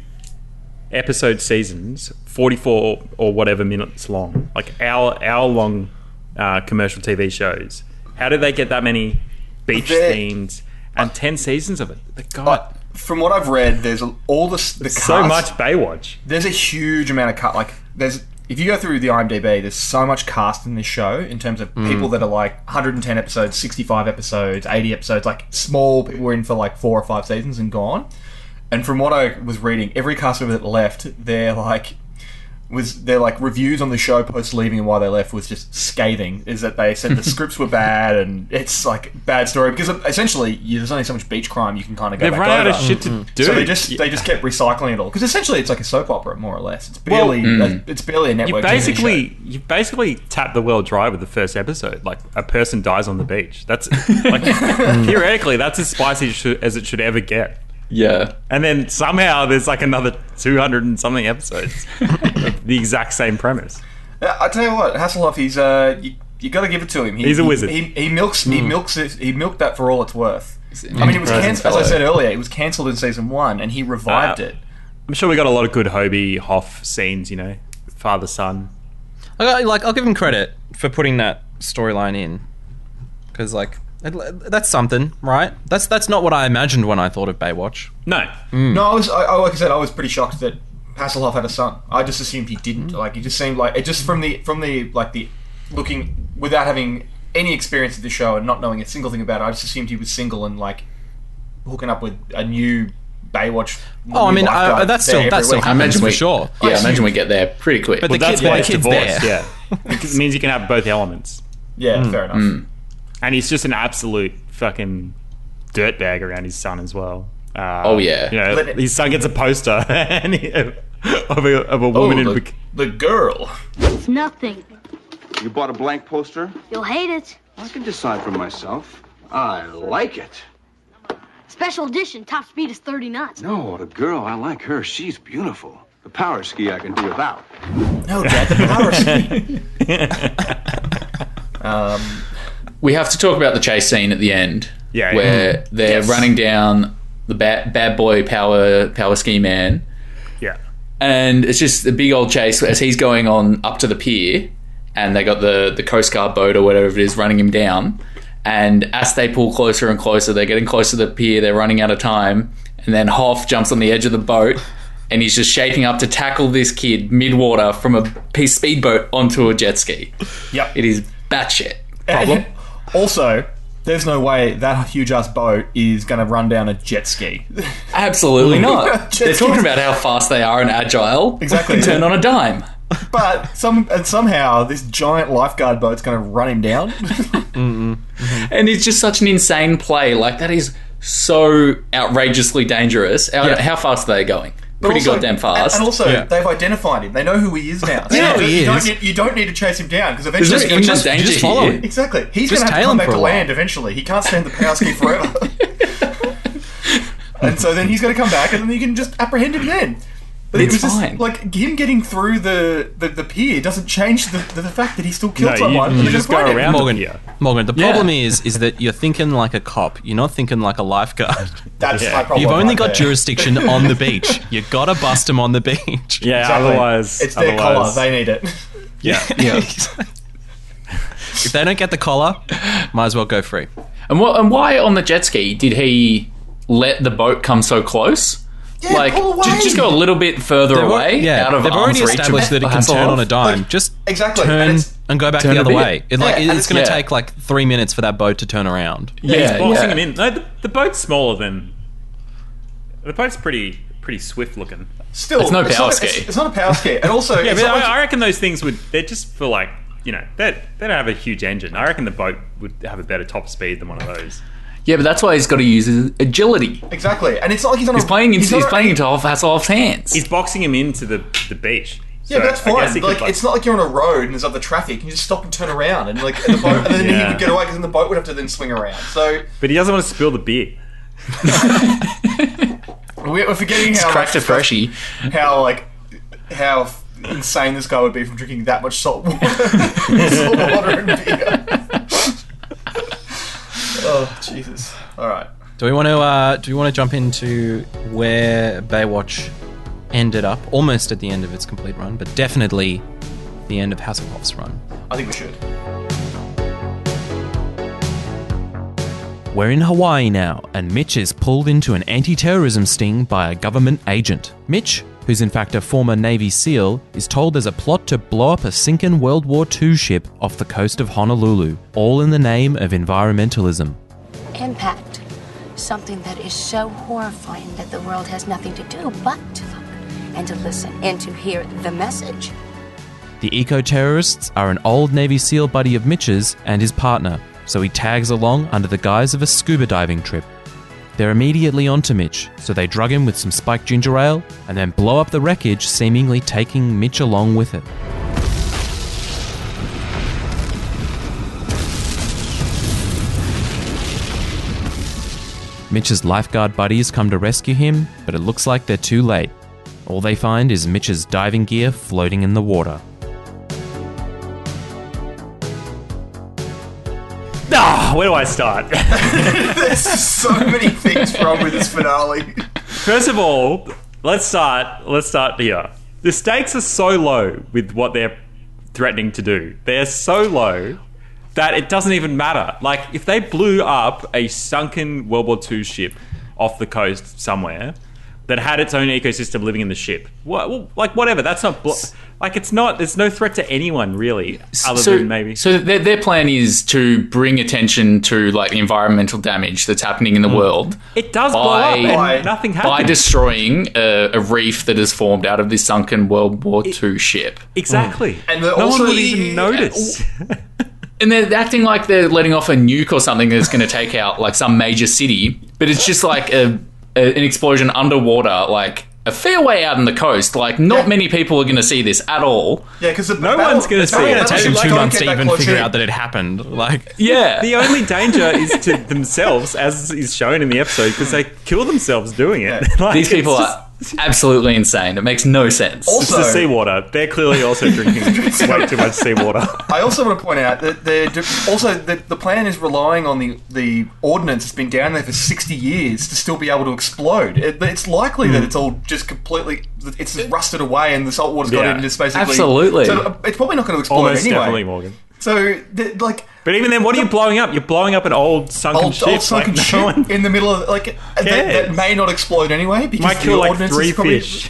episode seasons, forty-four or whatever minutes long, like hour hour long uh, commercial T V shows? How did they get that many beach They're- themes and ten seasons of it? The God, But from what I've read, there's a- all this the cast, so much Baywatch. There's a huge amount of cut. Like there's if you go through the IMDb, there's so much cast in this show in terms of Mm. people that are like one hundred ten episodes, sixty-five episodes, eighty episodes. Like small people were in for like four or five seasons and gone. And from what I was reading, every cast member that left, they're like was their like reviews on the show post leaving and why they left was just scathing. Is that they said the scripts were bad and it's like bad story because essentially you, there's only so much beach crime you can kind of go They've back run out over. of shit to do. So they just they just kept recycling it all because essentially it's like a soap opera more or less. It's barely Well, it's barely a network. You T V show. basically you basically tap the well dry with the first episode. Like a person dies on the beach. That's like theoretically that's as spicy sh- as it should ever get. Yeah. And then somehow there's like another two hundred and something episodes of the exact same premise. Uh, I tell you what, Hasselhoff, he's uh, you, you got to give it to him. He, He's a he- wizard. He, he milks he milks it, he milked that for all it's worth. I mean, it was Present cancelled, as I fellow. said earlier. It was cancelled in season one, and he revived Ah. it. I'm sure we got a lot of good Hobie Hoff scenes, you know, father son. I got, like, I'll give him credit for putting that storyline in, because like it, that's something, right? That's that's not what I imagined when I thought of Baywatch. No, No, I was I, I- like I said, I was pretty shocked that Hasselhoff had a son. I just assumed he didn't. Like, he just seemed like it just from the from the like the looking without having any experience of the show and not knowing a single thing about it. I just assumed he was single and like hooking up with a new Baywatch. Oh, I new mean, lifeguard uh, that's there still every that's still week. I happens imagine for we, sure. Yeah, I Yes, imagine you- we get there pretty quick. But well, the that's kid- why the it's kid's divorced. there. Yeah, it means you can have both elements. Yeah, fair enough. Mm. And he's just an absolute fucking dirtbag around his son as well. Uh, Oh, yeah. you know, Let it- his son gets a poster and he, of a of a woman in. Oh, the, bik- the girl. It's nothing. You bought a blank poster? You'll hate it. I can decide for myself. I like it. Special edition. Top speed is thirty knots. No, the girl, I like her. She's beautiful. The power ski I can do without. No, Dad, the power ski. um, We have to talk about the chase scene at the end, Yeah, yeah. where they're Yes. running down the bad, bad boy power power ski man, yeah. and it's just a big old chase as he's going on up to the pier, and they got the the Coast Guard boat or whatever it is running him down. And as they pull closer and closer, they're getting closer to the pier. They're running out of time, and then Hoff jumps on the edge of the boat, and he's just shaping up to tackle this kid mid-water from a piece speedboat onto a jet ski. yep. It is batshit. And also, there's no way that huge ass boat is going to run down a jet ski. Absolutely not. Jet They're talking skis- about how fast they are and agile. Exactly. Can turn on a dime. But some and somehow this giant lifeguard boat's going to run him down. And it's just such an insane play. Like, that is so outrageously dangerous. How, Yeah. how fast are they going? But Pretty also- goddamn fast. And, and also, Yeah. they've identified him. They know who he is now. They know who he you Don't is. need, you don't need to chase him down because There's eventually no imminent just- danger just follow here. him. exactly he's Just going to have to tail come him back for to a while. land eventually. He can't stand the power ski forever. And so then he's going to come back, and then you can just apprehend him then. But It's it was fine. just like him getting through the, the, the pier doesn't change the, the, the fact that he still killed No, you, someone. you and they're just gonna go find him. around Morgan, the pier. Morgan, the Yeah. problem is is that you're thinking like a cop. You're not thinking like a lifeguard. That's Yeah. my problem. You've only right got there. jurisdiction on the beach. You gotta bust them on the beach. Yeah, Exactly. otherwise, it's their collar. otherwise, They need it. yeah. Yeah. If they don't get the collar, might as well go free. And what? And why on the jet ski did he let the boat come so close? Yeah, like, pull away. just, just go a little bit further They've al- away, yeah, out of they've arm's already reach established of that it can turn on a Hasselhoff. dime. Like, just exactly, and turn it's- and go back turn the a other bit. way. It, like, Yeah, and it's it's- going to yeah. take like three minutes for that boat to turn around. Yeah, Yeah, he's boxing yeah. him in. No, the, the boat's smaller than. The boat's pretty pretty swift looking. Still, It's no power not, ski. It's, it's not a power ski, and also, Yeah, it's but not like- I, I reckon those things would. They're just for like you know they they don't have a huge engine. I reckon the boat would have a better top speed than one of those. Yeah, but that's why he's got to use his agility. exactly, and it's not like he's on. He's a, playing. Into, he's not- playing into Hasselhoff's hands. He's boxing him into the the beach. Yeah, So but that's I guess fine. he could, Like, it's not like you're on a road and there's other traffic. You can just stop and turn around, and like and the boat, and then he Yeah. would get away because then the boat would have to then swing around. So But he doesn't want to spill the beer. We're forgetting It's how cracked a freshie. How like how insane this guy would be from drinking that much salt water, salt water and beer. Oh Jesus! All right. Do we want to? Uh, do we want to jump into where Baywatch ended up? Almost at the end of its complete run, but definitely the end of Hasselhoff's run. I think we should. We're in Hawaii now, and Mitch is pulled into an anti-terrorism sting by a government agent. Mitch, who's in fact a former Navy SEAL, is told there's a plot to blow up a sinking World War Two ship off the coast of Honolulu, all in the name of environmentalism. Impact. Something that is so horrifying that the world has nothing to do but to look and to listen and to hear the message. The eco-terrorists are an old Navy SEAL buddy of Mitch's and his partner, so he tags along under the guise of a scuba diving trip. They're immediately onto Mitch, so they drug him with some spiked ginger ale and then blow up the wreckage, seemingly taking Mitch along with it. Mitch's lifeguard buddies come to rescue him, but it looks like they're too late. All they find is Mitch's diving gear floating in the water. Ah, where do I start? There's so many things wrong with this finale. First of all, let's start. Let's start here. The stakes are so low with what they're threatening to do. They're so low that it doesn't even matter. Like, if they blew up a sunken World War Two ship off the coast somewhere that had its own ecosystem living in the ship, what, well, like whatever. That's not blo- like it's not. There's no threat to anyone really, other so, than maybe. So their their plan is to bring attention to like the environmental damage that's happening in the mm. world. It does by, blow up and by, nothing happens by destroying a, a reef that has formed out of this sunken World War Two ship. Exactly, mm. and no one would even notice. And they're acting like they're letting off a nuke or something that's going to take out like some major city, but it's just like a, a an explosion underwater, like a fair way out on the coast. Like, not yeah. many people are going to see this at all. Yeah, because no battle, one's going to see it. It's going to take them two months to even figure out that it happened. Like, yeah, the only danger is to themselves, as is shown in the episode, because they kill themselves doing it. Yeah. like, These people just, are absolutely insane. It makes no sense. Also, it's the seawater. They're clearly also drinking way too much seawater. I also want to point out that they're also the, the plan is relying on the, the ordnance that's been down there for sixty years to still be able to explode. It, it's likely mm. that it's all just completely it's just rusted away and the salt water's yeah. got into basically. Absolutely. So it's probably not going to explode Almost anyway. Definitely, Morgan. So, like, but even then, what are you blowing up? You're blowing up an old sunken old, ship, old sunken like, ship no one in the middle of like that, that may not explode anyway because might the kill like ordnance three is probably... fish.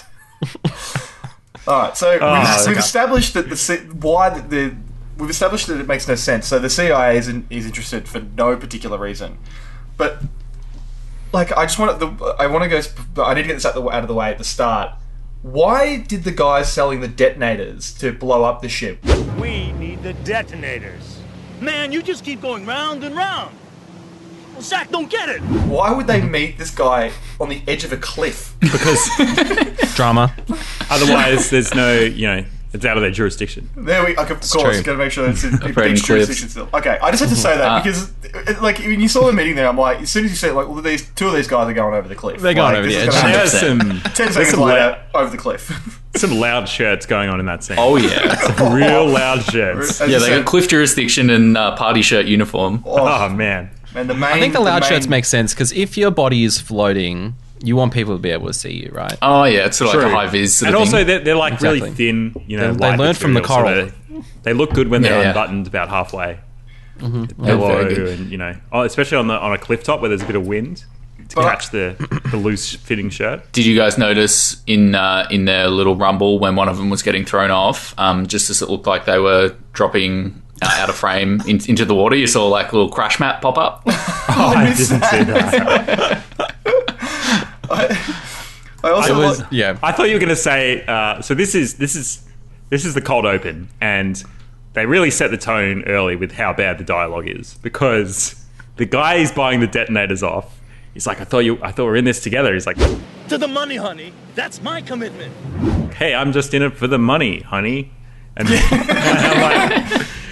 All right, so oh, we've, okay. we've established that the C- why the, the we've established that it makes no sense. So the C I A is in, is interested for no particular reason, but like I just want to, the, I want to go. I need to get this out, the, out of the way at the start. Why did the guys selling the detonators to blow up the ship? We need the detonators. Man, you just keep going round and round. Well, Zach, don't get it. Why would they meet this guy on the edge of a cliff? Because drama. Otherwise, there's no, you know, it's out of their jurisdiction. There we, of course, got to make sure it's in beach jurisdiction still. Okay, I just had to say that uh, because, it, like, when you saw the meeting there, I'm like, as soon as you said, like, well, these two of these guys are going over the cliff. They're going like, over the edge. There's some ten seconds some later, loud, over the cliff. Some loud shirts going on in that scene. Oh yeah, some real loud shirts. As yeah, they said, got cliff jurisdiction and uh, party shirt uniform. Oh, oh man. And the main, I think the loud the main... shirts make sense because if your body is floating, you want people to be able to see you, right? Oh yeah, it's sort of like a high vis sort and of also thing. they're, they're like exactly. really thin, you know. They, they learned from the coral. So they, they look good when they're yeah, yeah. unbuttoned about halfway. Mm-hmm. They're low and you know, oh, especially on the on a cliff top where there's a bit of wind to but catch the the loose fitting shirt. Did you guys notice in uh, in their little rumble when one of them was getting thrown off, um, just as it looked like they were dropping uh, out of frame in, into the water, you saw like a little crash map pop up? Oh, I didn't see that. I, I also I was, like, yeah. I thought you were going to say. Uh, so this is this is this is the cold open, and they really set the tone early with how bad the dialogue is because the guy he's buying the detonators off. He's like, I thought you, I thought we were in this together. He's like, to the money, honey. That's my commitment. Hey, I'm just in it for the money, honey. And, and I'm like,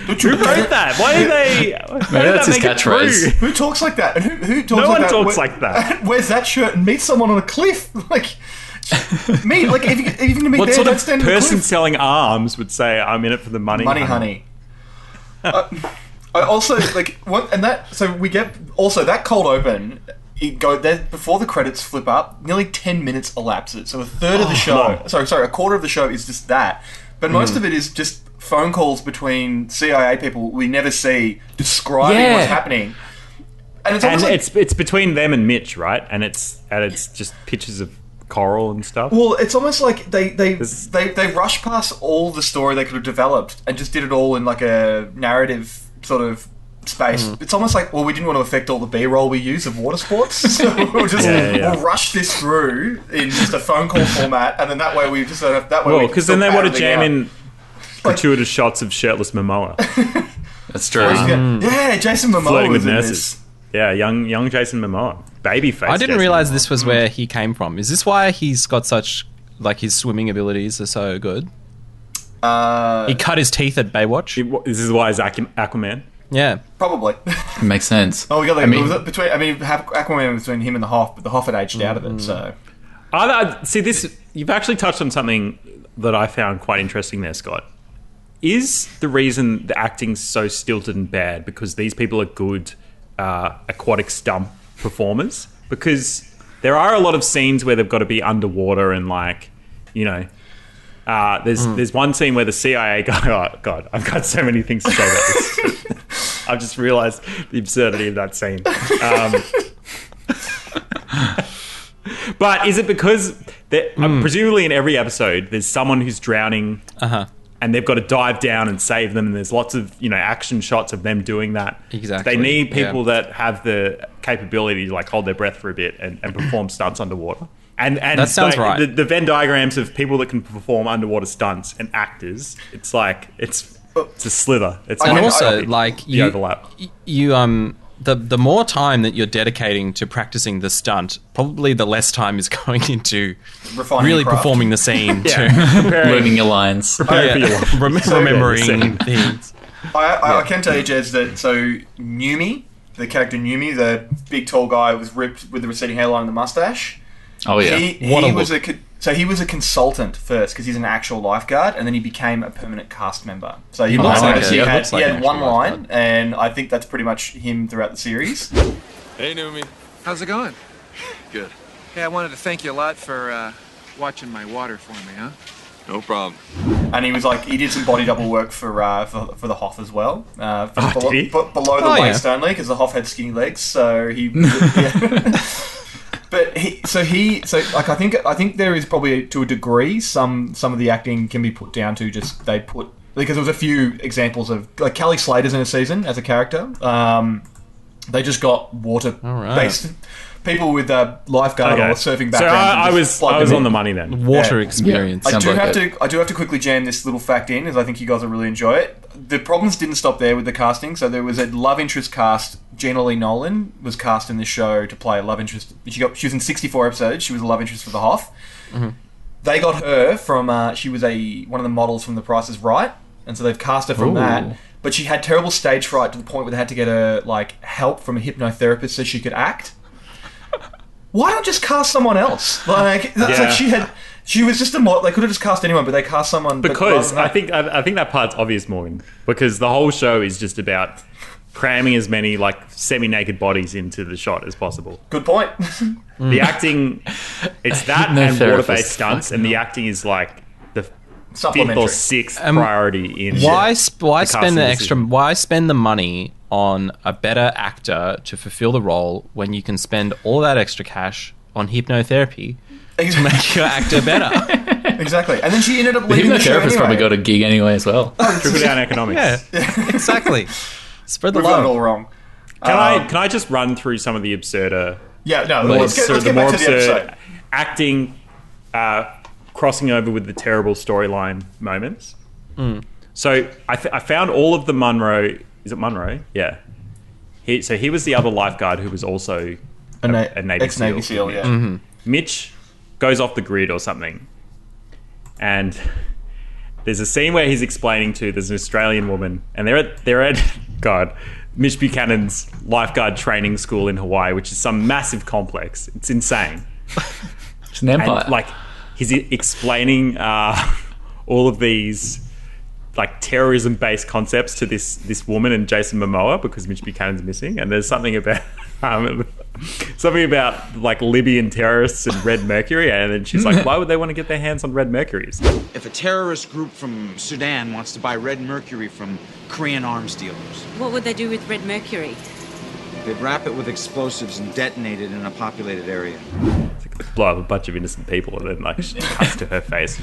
Who wrote that? Why are they? Maybe that's his catchphrase. Who talks like that? And who, who talks No like one that? talks Where- like that. Wears that shirt and meets someone on a cliff. Like me, like if you, if you're gonna meet What there, sort don't of stand on the person cliff. selling arms would say, "I'm in it for the money"? Money, honey. uh, I also like what, and that. So we get also that cold open. It go there before the credits flip up. Nearly ten minutes elapses. So a third of the Oh, show, long. sorry, sorry, a quarter of the show is just that. But most Mm. of it is just phone calls between C I A people we never see describing Yeah. what's happening. And it's And almost like, it's it's between them and Mitch, right? And it's and it's just pictures of coral and stuff. well, it's almost like they they, they they rushed past all the story they could have developed and just did it all in like a narrative sort of space. Mm. It's almost like, well, we didn't want to affect all the B-roll we use of water sports, so we'll just Yeah, yeah, yeah. we'll rush this through in just a phone call format, and then that way we just don't have that way. Well, we because can then they still want to pad jam everything in gratuitous shots of shirtless Momoa. That's true. out. Yeah, Jason Momoa Flirting was with in nurses. this. Yeah, young young Jason Momoa, baby face. I didn't Jason realize Momoa. this was where he came from. Is this why he's got such like his swimming abilities are so good? Uh, He cut his teeth at Baywatch. This is why he's Aqu- Aquaman. Yeah, Probably. It makes sense. Oh, we got like, I mean, was it between. I mean, Aquaman was between him and the Hoff, but the Hoff had aged out of it. So I, I, see, this you've actually touched on something that I found quite interesting there, Scott. Is the reason the acting's so stilted and bad because these people are good uh, aquatic stunt performers? Because there are a lot of scenes where they've got to be underwater and like, you know, uh, there's Hmm. there's one scene where the C I A guy. Oh God, I've got so many things to say about this. I've just realised the absurdity of that scene. Um, but is it because that uh, presumably in every episode there's someone who's drowning, uh-huh. and they've got to dive down and save them, and there's lots of you know action shots of them doing that. Exactly, They need people yeah. that have the capability to like hold their breath for a bit and, and perform stunts underwater. And and That sounds like, right. The, the Venn diagrams of people that can perform underwater stunts and actors, it's like it's it's a slither. It's and like also the- like the you, overlap. you um the the more time that you're dedicating to practicing the stunt, probably the less time is going into Refining really your craft. performing the scene. Yeah. To Preparing- learning your lines. preparing for your life. Rem- So, yeah, remembering the scene. things. I, I, I can tell you, Jez, that so Numi, the character Numi, the big tall guy, was ripped with the receding hairline and the mustache. Oh yeah. He, What he a was a look. con- so he was a consultant first because he's an actual lifeguard, and then he became a permanent cast member. So you He might looks like notice a- he yeah, had, looks like he an had one actual line, lifeguard. and I think that's pretty much him throughout the series. Hey, Numi. How's it going? Good. Hey, I wanted to thank you a lot for uh, watching my water for me, huh? No problem. And he was like, he did some body double work for uh, for, for the Hoff as well, uh, for Oh, below, did he? be- below the Oh, yeah. waist only because the Hoff had skinny legs, so he. yeah. But he, so he, so like I think I think there is probably to a degree some some of the acting can be put down to just they put because there was a few examples of like Kelly Slater's in a season as a character. Um, they just got water right. based people with a lifeguard Okay. or surfing So backgrounds. I, I and was just plugged I was them on in. the money then. Water Yeah. experience. I Sounds do like have it. to. I do have to quickly jam this little fact in, as I think you guys will really enjoy it. The problems didn't stop there with the casting. So there was a love interest cast. Gina Lee Nolan was cast in this show to play a love interest. She got. She was in sixty-four episodes. She was a love interest for the Hoff. Mhm. They got her from. Uh, she was a one of the models from The Price Is Right, and so they've cast her from Ooh. that. But she had terrible stage fright to the point where they had to get her like help from a hypnotherapist so she could act. Why not just cast someone else? Like, that's Yeah. like she had, she was just a model. They could have just cast anyone, but they cast someone. but rather Because than I that- think I, I think that part's obvious, Morgan. Because the whole show is just about cramming as many like semi-naked bodies into the shot as possible. good point. The acting, it's that No and therapist. water-based stunts, and the acting is like the fifth Supplementary. or sixth Um, priority in. Why sp- why the spend casting the decision. extra? Why spend the money on a better actor to fulfill the role when you can spend all that extra cash on hypnotherapy to make your actor better? Exactly. And then she ended up The leaving the show hypnotherapist anyway. probably got a gig anyway as well. Trickle down economics. Yeah, exactly. Spread the We've got it love. all wrong. Can Um, I can I just run through some of the absurder? Yeah, no. the Let's get, absurd- let's the get more back to the absurd episode. acting, uh, crossing over with the terrible storyline moments. Mm. So I, th- I found all of the Munro. Is it Munro? Yeah. He, so he was the other lifeguard who was also A, na- a Navy ex-Navy SEAL. SEAL, yeah. Mm-hmm. Mitch goes off the grid or something, and there's a scene where he's explaining to there's an Australian woman, and they're at they're at God, Mitch Buchanan's lifeguard training school in Hawaii, which is some massive complex. It's insane. It's an empire. And, like he's explaining uh, all of these like terrorism-based concepts to this this woman and Jason Momoa because Mitch Buchanan's missing, and there's something about um, something about like Libyan terrorists and red mercury, and then she's like, why would they want to get their hands on red mercuries? If a terrorist group from Sudan wants to buy red mercury from Korean arms dealers, what would they do with red mercury? they'd wrap it with explosives and detonate it in a populated area. Blow up a bunch of innocent people, and then like she cuts to her face.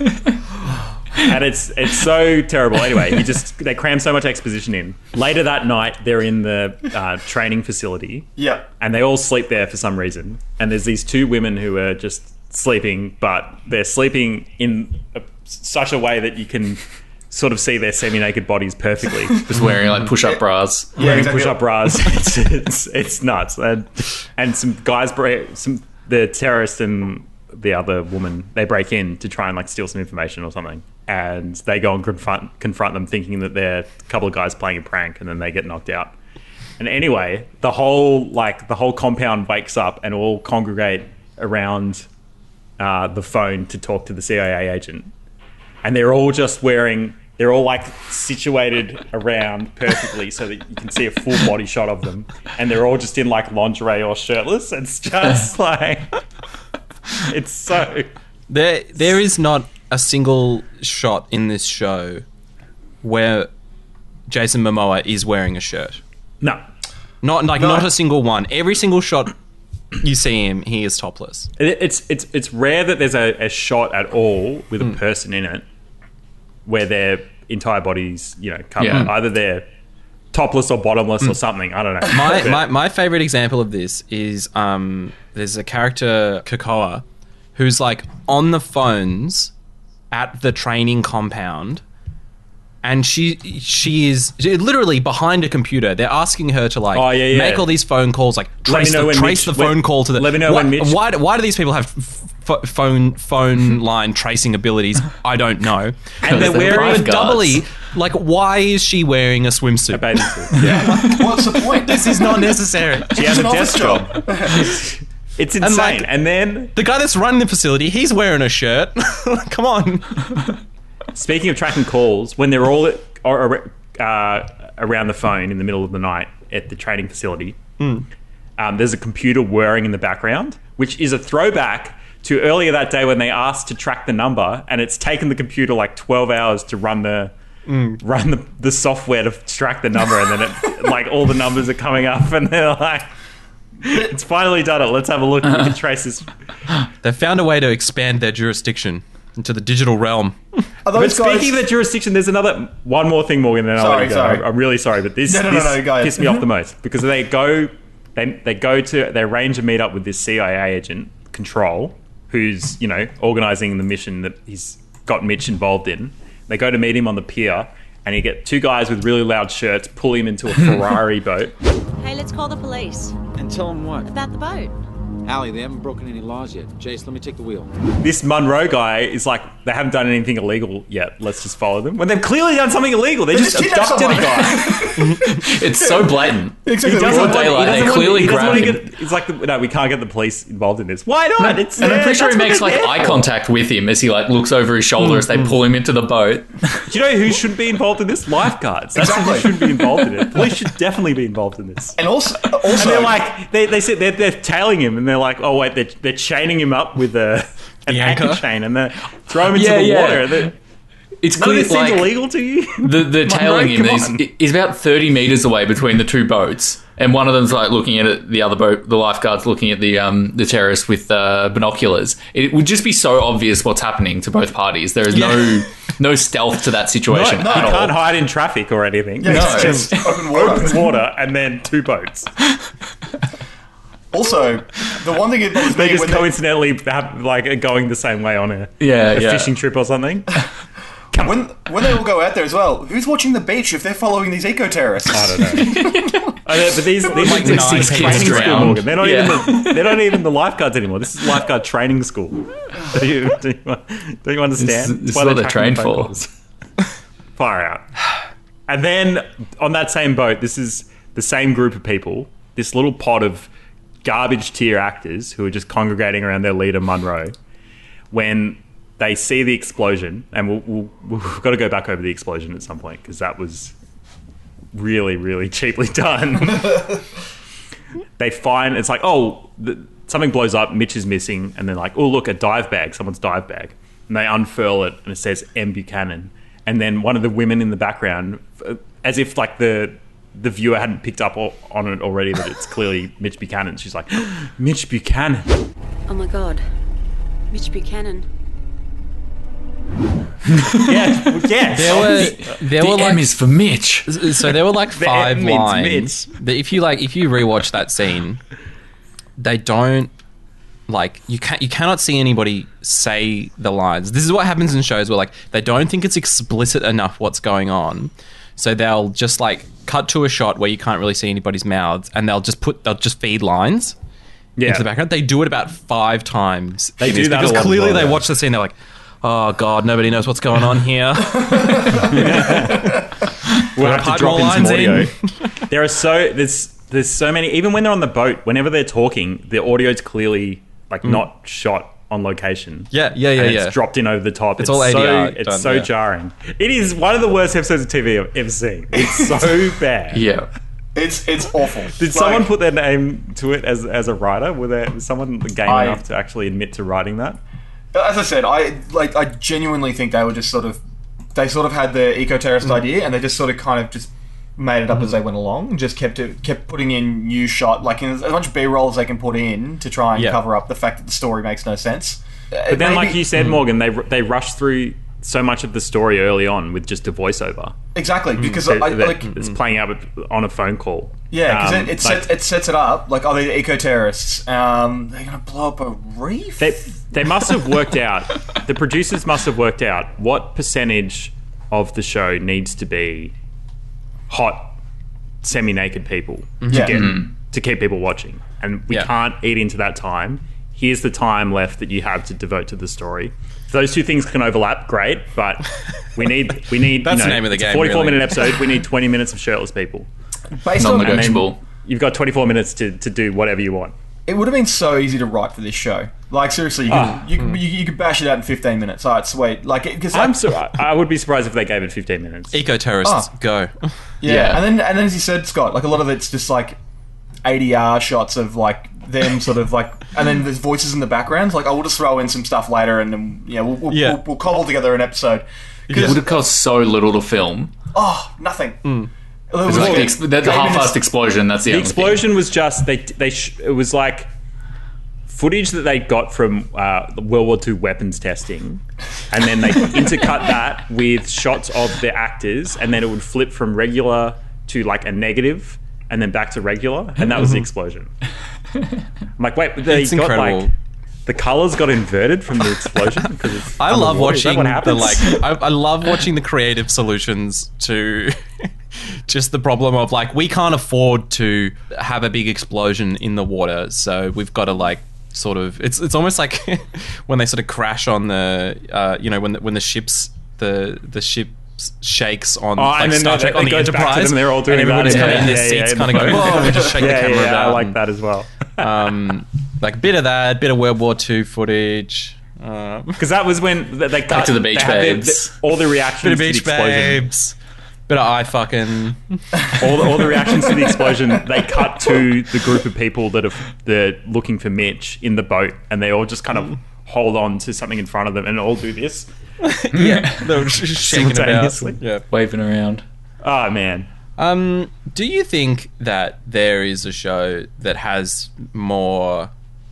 And it's it's so terrible. Anyway, he just they cram so much exposition in. Later that night, they're in the uh, training facility. Yeah. And they all sleep there for some reason. And there's these two women who are just sleeping, but they're sleeping in a, such a way that you can sort of see their semi-naked bodies perfectly. Just wearing like push-up bras. Yeah, wearing exactly. push-up bras. It's, it's it's nuts. And, and some guys, break, some the terrorist and the other woman, they break in to try and like steal some information or something. And they go and confront confront them, thinking that they're a couple of guys playing a prank, and then they get knocked out. And anyway, the whole like the whole compound wakes up and all congregate around uh, the phone to talk to the C I A agent, and they're all just wearing. They're all like situated around perfectly so that you can see a full body shot of them, and they're all just in like lingerie or shirtless. It's just like it's so. There, there is not a single shot in this show where Jason Momoa is wearing a shirt. No, not like no. not a single one. Every single shot you see him, he is topless. It, it's it's it's rare that there's a, a shot at all with a mm. person in it where their entire body's, you know, covered. Yeah. Either they're topless or bottomless mm. or something. I don't know. My my, my favorite example of this is um, there's a character, Kakoa, who's like on the phones at the training compound, and she she is literally behind a computer. They're asking her to like oh, yeah, yeah. make all these phone calls, like trace the, trace Mitch, the phone when, call to the. Let me know why, when Mitch. Why, why do these people have f- phone phone line tracing abilities? I don't know. And they're wearing a doubly. Like, why is she wearing a swimsuit? A bathing suit. Yeah. What's the point? This is not necessary. She has a desk job. It's insane. And, like, and then the guy that's running the facility, he's wearing a shirt. Come on. Speaking of tracking calls, when they're all or, uh, around the phone in the middle of the night at the training facility, mm. um, there's a computer whirring in the background, which is a throwback to earlier that day when they asked to track the number, and it's taken the computer like twelve hours to run the mm. run the, the software to track the number, and then it, like all the numbers are coming up, and they're like, it's finally done it. Let's have a look. Uh-huh. We can trace this. They found a way to expand their jurisdiction into the digital realm. Are those but guys... speaking of the jurisdiction, there's another one more thing, Morgan. Then I'll sorry, let you go. sorry. I'm really sorry, but this, no, no, this no, no, pissed me off the most because they go, they they go to they arrange a meet up with this C I A agent, Control, who's you know organising the mission that he's got Mitch involved in. They go to meet him on the pier, and you get two guys with really loud shirts pull him into a Ferrari boat. Hey, let's call the police. And tell them what? About the boat. Allie, they haven't broken any laws yet. Jace, let me take the wheel. This Monroe guy is like, they haven't done anything illegal yet. Let's just follow them. When they've clearly done something illegal. They, they just, just abducted a guy. It's so blatant. Exactly. He doesn't daylight. They clearly grab him. Get, it's like, the, no, we can't get the police involved in this. Why not? No, it's, and yeah, I'm pretty sure he makes like eye contact with him as he like looks over his shoulder mm, as they mm. pull him into the boat. Do you know who shouldn't be involved in this? Lifeguards. That's exactly. who shouldn't be involved in it. Police should definitely be involved in this. And also, also and they're like, they they sit, they're, they're tailing him, and they're like, oh wait, they're they're chaining him up with a an anchor? anchor chain, and they throw him into yeah, the yeah. water. They're, It's None clear, of this like, seems illegal to you. The the tailing him is is about thirty meters away between the two boats, and one of them's like looking at it, the other boat, the lifeguard's looking at the um the terrorist with uh, binoculars. It would just be so obvious what's happening to both parties. There is yeah. no no stealth to that situation. No, no, at you all. can't hide in traffic or anything. Yeah, no, it's just open water. open water, and then two boats. Also, the one thing it bothers they me just when coincidentally they... have like going the same way on a yeah, a yeah. fishing trip or something. Come when on. when they all go out there as well, who's watching the beach if they're following these eco terrorists? I don't know. Uh, but these, these Like are nine six people training school, drowned. Morgan. They're not Yeah. even the, they're not even the lifeguards anymore. This is lifeguard training school. Do you, do you, do you understand? This- this why is what they're they're tracking trained phone for. calls. Far out. And then on that same boat, this is the same group of people, this little pod of garbage tier actors who are just congregating around their leader, Monroe, when they see the explosion, and we'll, we'll, we've got to go back over the explosion at some point because that was really, really cheaply done. They find, it's like, oh, the, something blows up, Mitch is missing, and they're like, oh, look, a dive bag, someone's dive bag. And they unfurl it, and it says M. Buchanan. And then one of the women in the background, as if like the the viewer hadn't picked up o- on it already, that it's clearly Mitch Buchanan. She's like, Mitch Buchanan. Oh my god. Mitch Buchanan. Yeah, yes. There were there the were M like is for Mitch. so there were like The five M means lines that if you like if you rewatch that scene, they don't like you can't you cannot see anybody say the lines. This is what happens in shows where like they don't think it's explicit enough what's going on, so they'll just like cut to a shot where you can't really see anybody's mouths, and they'll just put they'll just feed lines Yeah. into the background. They do it about five times. They in do this that a because lot as clearly well, they yeah. watch the scene. They're like, oh god, nobody knows what's going on here. We'll have to Pipe drop more in some lines audio. in. There are so there's there's so many. Even when they're on the boat, whenever they're talking, the audio's clearly like not shot on location. Yeah, yeah, yeah, and yeah. it's dropped in over the top. It's all A D so R it's done, so yeah. jarring. It is one of the worst episodes of T V I've ever seen. It's so bad. Yeah. It's it's awful. Did someone put their name to it as as a writer? Were there was someone game I- enough to actually admit to writing that? As I said, I like I genuinely think they were just sort of they sort of had the eco-terrorist Mm. idea, and they just sort of kind of just made it up as they went along, and just kept it kept putting in new shot like in as much B-roll as they can put in to try and Yeah. cover up the fact that the story makes no sense. But then, like you said, Morgan, they they rushed through so much of the story early on with just a voiceover. Exactly, because That- I, that like it's playing out with- on a phone call. yeah, because Um, it, it, like- sets, it sets it up like oh they're eco-terrorists. Um, they're gonna blow up a reef. They they must have worked out. The producers must have worked out what percentage of the show needs to be hot, semi-naked people to Yeah. get Mhm. to keep people watching, and we Yeah. can't eat into that time. Here's the time left that you have to devote to the story. If those two things can overlap, great, but we need we need That's you know, the name of the it's a game, forty-four really. minute episode. We need twenty minutes of shirtless people. Based on Non-negotiable. You've got twenty-four minutes to, to do whatever you want. it would have been so easy to write for this show. Like seriously, you could, Ah. you, you, you could bash it out in fifteen minutes. All right, sweet. Like because I'm so, I would be surprised if they gave it fifteen minutes. Eco-terrorists, Oh. go. Yeah. Yeah. and then and then as you said, Scott, like a lot of it's just like A D R shots of like them sort of like, and then there's voices in the background. Like, oh, we'll just throw in some stuff later, and then yeah, we'll we'll, Yeah. we'll, we'll cobble together an episode. It would have cost so little to film. Oh, nothing. Hmm. It was It's like like the, ex- the, the eight half-assed minutes- explosion. That's the, The only explosion was just they they sh- it was like footage that they got from uh, World War Two weapons testing, and then they intercut that with shots of the actors, and then it would flip from regular to like a negative, and then back to regular, and that was the explosion. I'm like, wait, but they It's got incredible. like the colors got inverted from the explosion because it's I love underwater. Is that watching what the happens? like. I, I love watching the creative solutions to just the problem of like we can't afford to have a big explosion in the water, so we've got to like sort of. It's it's almost like when they sort of crash on the uh, you know when the, when the ships the the ship shakes on Oh, like and then Star it- Trek it on the goes back to Enterprise, them, they're all doing and that, everybody's yeah, kind of in their yeah, yeah, seats, in kind the of going, boat. whoa, we just shake yeah, the camera yeah, about. I like and- that as well. um, like a bit of that, bit of World War Two footage. Um, Because that was when they, they cut, to the beach they had their- babes. the- all the reactions bit of to the beach explosion. babes. Bit of eye fucking. all the, all the reactions to the explosion, they cut to the group of people that are they're looking for Mitch in the boat, and they all just kind of hold on to something in front of them and all do this Yeah, they were just shaking about. simultaneously. Yeah. waving around. Oh man, Um, do you think that there is a show that has more